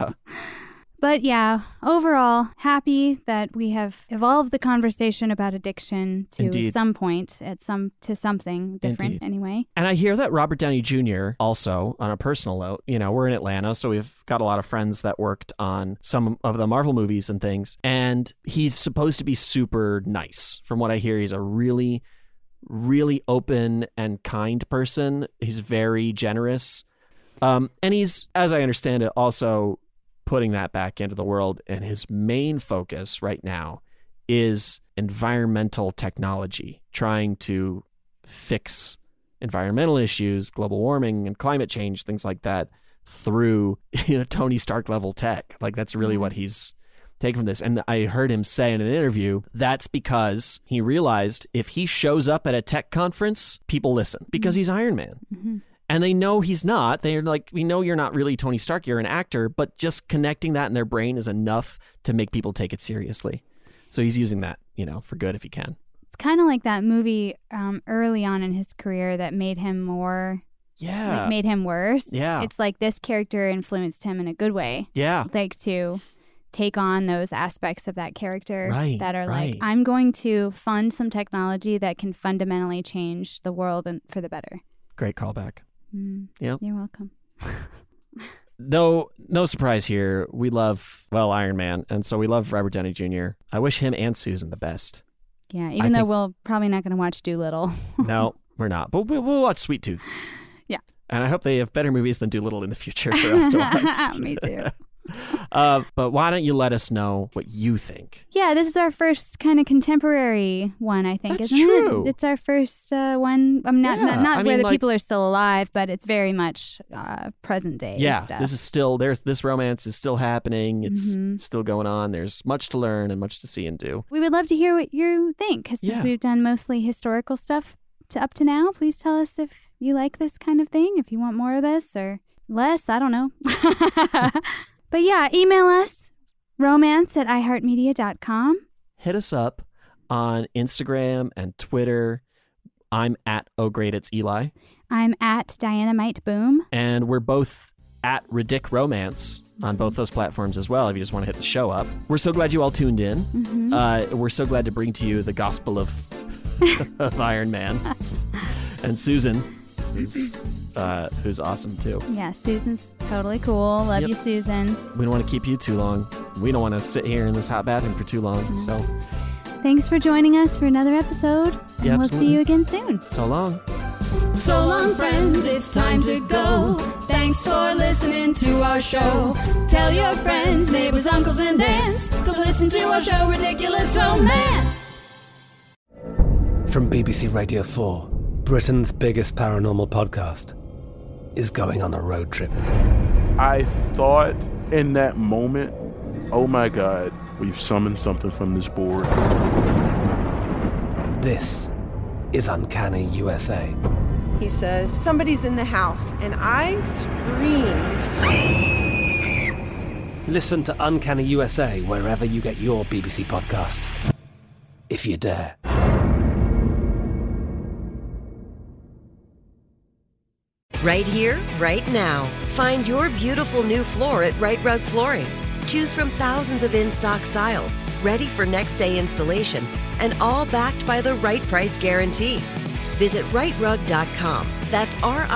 But yeah, overall, happy that we have evolved the conversation about addiction to some point, to something different anyway. And I hear that Robert Downey Jr. also, on a personal note, you know, we're in Atlanta, so we've got a lot of friends that worked on some of the Marvel movies and things. And he's supposed to be super nice. From what I hear, he's a really, really open and kind person. He's very generous. And he's, as I understand it, also putting that back into the world, and his main focus right now is environmental technology, trying to fix environmental issues, global warming and climate change, things like that, through Tony Stark level tech. Like, that's really what he's taken from this. And I heard him say in an interview that's because he realized if he shows up at a tech conference, people listen, because he's Iron Man. And they know he's not. They're like, we know you're not really Tony Stark, you're an actor, but just connecting that in their brain is enough to make people take it seriously. So he's using that, you know, for good if he can. It's kind of like that movie early on in his career that made him more... like made him worse. It's like this character influenced him in a good way. Like to take on those aspects of that character that are like, I'm going to fund some technology that can fundamentally change the world and for the better. Great callback. You're welcome. No surprise here. We love, Iron Man, and so we love Robert Downey Jr. I wish him and Susan the best. Yeah, even though we're probably not going to watch Doolittle. No, we're not. But we'll watch Sweet Tooth. Yeah. And I hope they have better movies than Doolittle in the future for us to watch. Me too. But why don't you let us know what you think? Yeah, this is our first kind of contemporary one, I think. That's isn't true. It's our first one. I mean, not where the people are still alive, but it's very much present day stuff. This is still this romance is still happening. It's still going on. There's much to learn and much to see and do. We would love to hear what you think, because since we've done mostly historical stuff up to now, please tell us if you like this kind of thing, if you want more of this or less. I don't know. But yeah, email us, romance@iheartmedia.com. Hit us up on Instagram and Twitter. I'm at Oh Great It's Eli. I'm at Diana Might Boom. And we're both at Ridic Romance on both those platforms as well if you just want to hit the show up. We're so glad you all tuned in. Mm-hmm. We're so glad to bring to you the gospel of Iron Man. And Susan, who's awesome too. Yeah, Susan's totally cool. Love you, Susan. We don't want to keep you too long. We don't want to sit here in this hot bathroom for too long. So thanks for joining us for another episode. And we'll see you again soon. So long. So long, friends, it's time to go. Thanks for listening to our show. Tell your friends, neighbors, uncles, and aunts to listen to our show, Ridiculous Romance. From BBC Radio 4, Britain's biggest paranormal podcast is going on a road trip. I thought in that moment, oh my God, we've summoned something from this board. This is Uncanny USA. He says, somebody's in the house, and I screamed. Listen to Uncanny USA wherever you get your BBC podcasts, if you dare. Right here, right now. Find your beautiful new floor at Right Rug Flooring. Choose from thousands of in-stock styles, ready for next day installation, and all backed by the right price guarantee. Visit rightrug.com. That's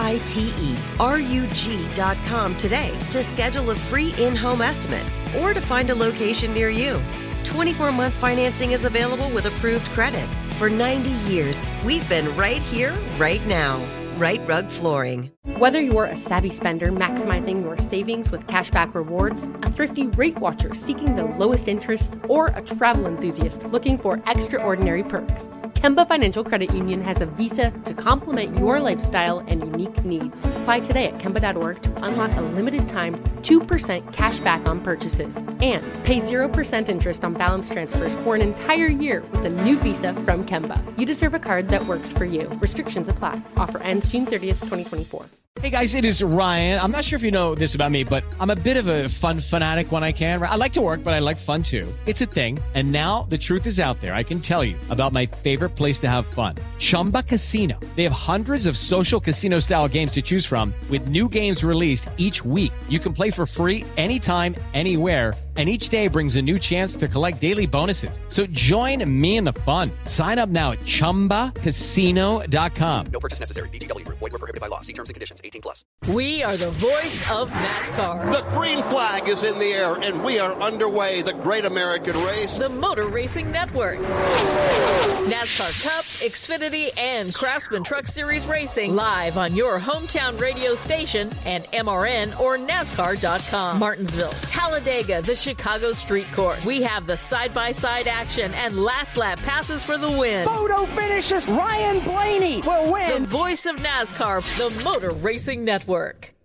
RITERUG.com today to schedule a free in-home estimate or to find a location near you. 24-month financing is available with approved credit. For 90 years, we've been right here, right now. Right Rug Flooring. Whether you're a savvy spender maximizing your savings with cashback rewards, a thrifty rate watcher seeking the lowest interest, or a travel enthusiast looking for extraordinary perks, Kemba Financial Credit Union has a visa to complement your lifestyle and unique needs. Apply today at Kemba.org to unlock a limited time 2% cash back on purchases and pay 0% interest on balance transfers for an entire year with a new visa from Kemba. You deserve a card that works for you. Restrictions apply. Offer ends June 30th, 2024. Hey guys, it is Ryan. I'm not sure if you know this about me, but I'm a bit of a fun fanatic when I can. I like to work, but I like fun too. It's a thing. And now the truth is out there. I can tell you about my favorite place to have fun. Chumba Casino. They have hundreds of social casino style games to choose from with new games released each week. You can play for free anytime, anywhere. And each day brings a new chance to collect daily bonuses. So join me in the fun. Sign up now at ChumbaCasino.com. No purchase necessary. VGW. Void where prohibited by law. See terms and conditions. 18+. We are the voice of NASCAR. The green flag is in the air, and we are underway. The great American race. The Motor Racing Network. NASCAR Cup, Xfinity, and Craftsman Truck Series Racing live on your hometown radio station and MRN or NASCAR.com. Martinsville, Talladega, the Chicago Street Course. We have the side-by-side action and last lap passes for the win. Photo finishes. Ryan Blaney will win. The voice of NASCAR, the Motor Racing Network.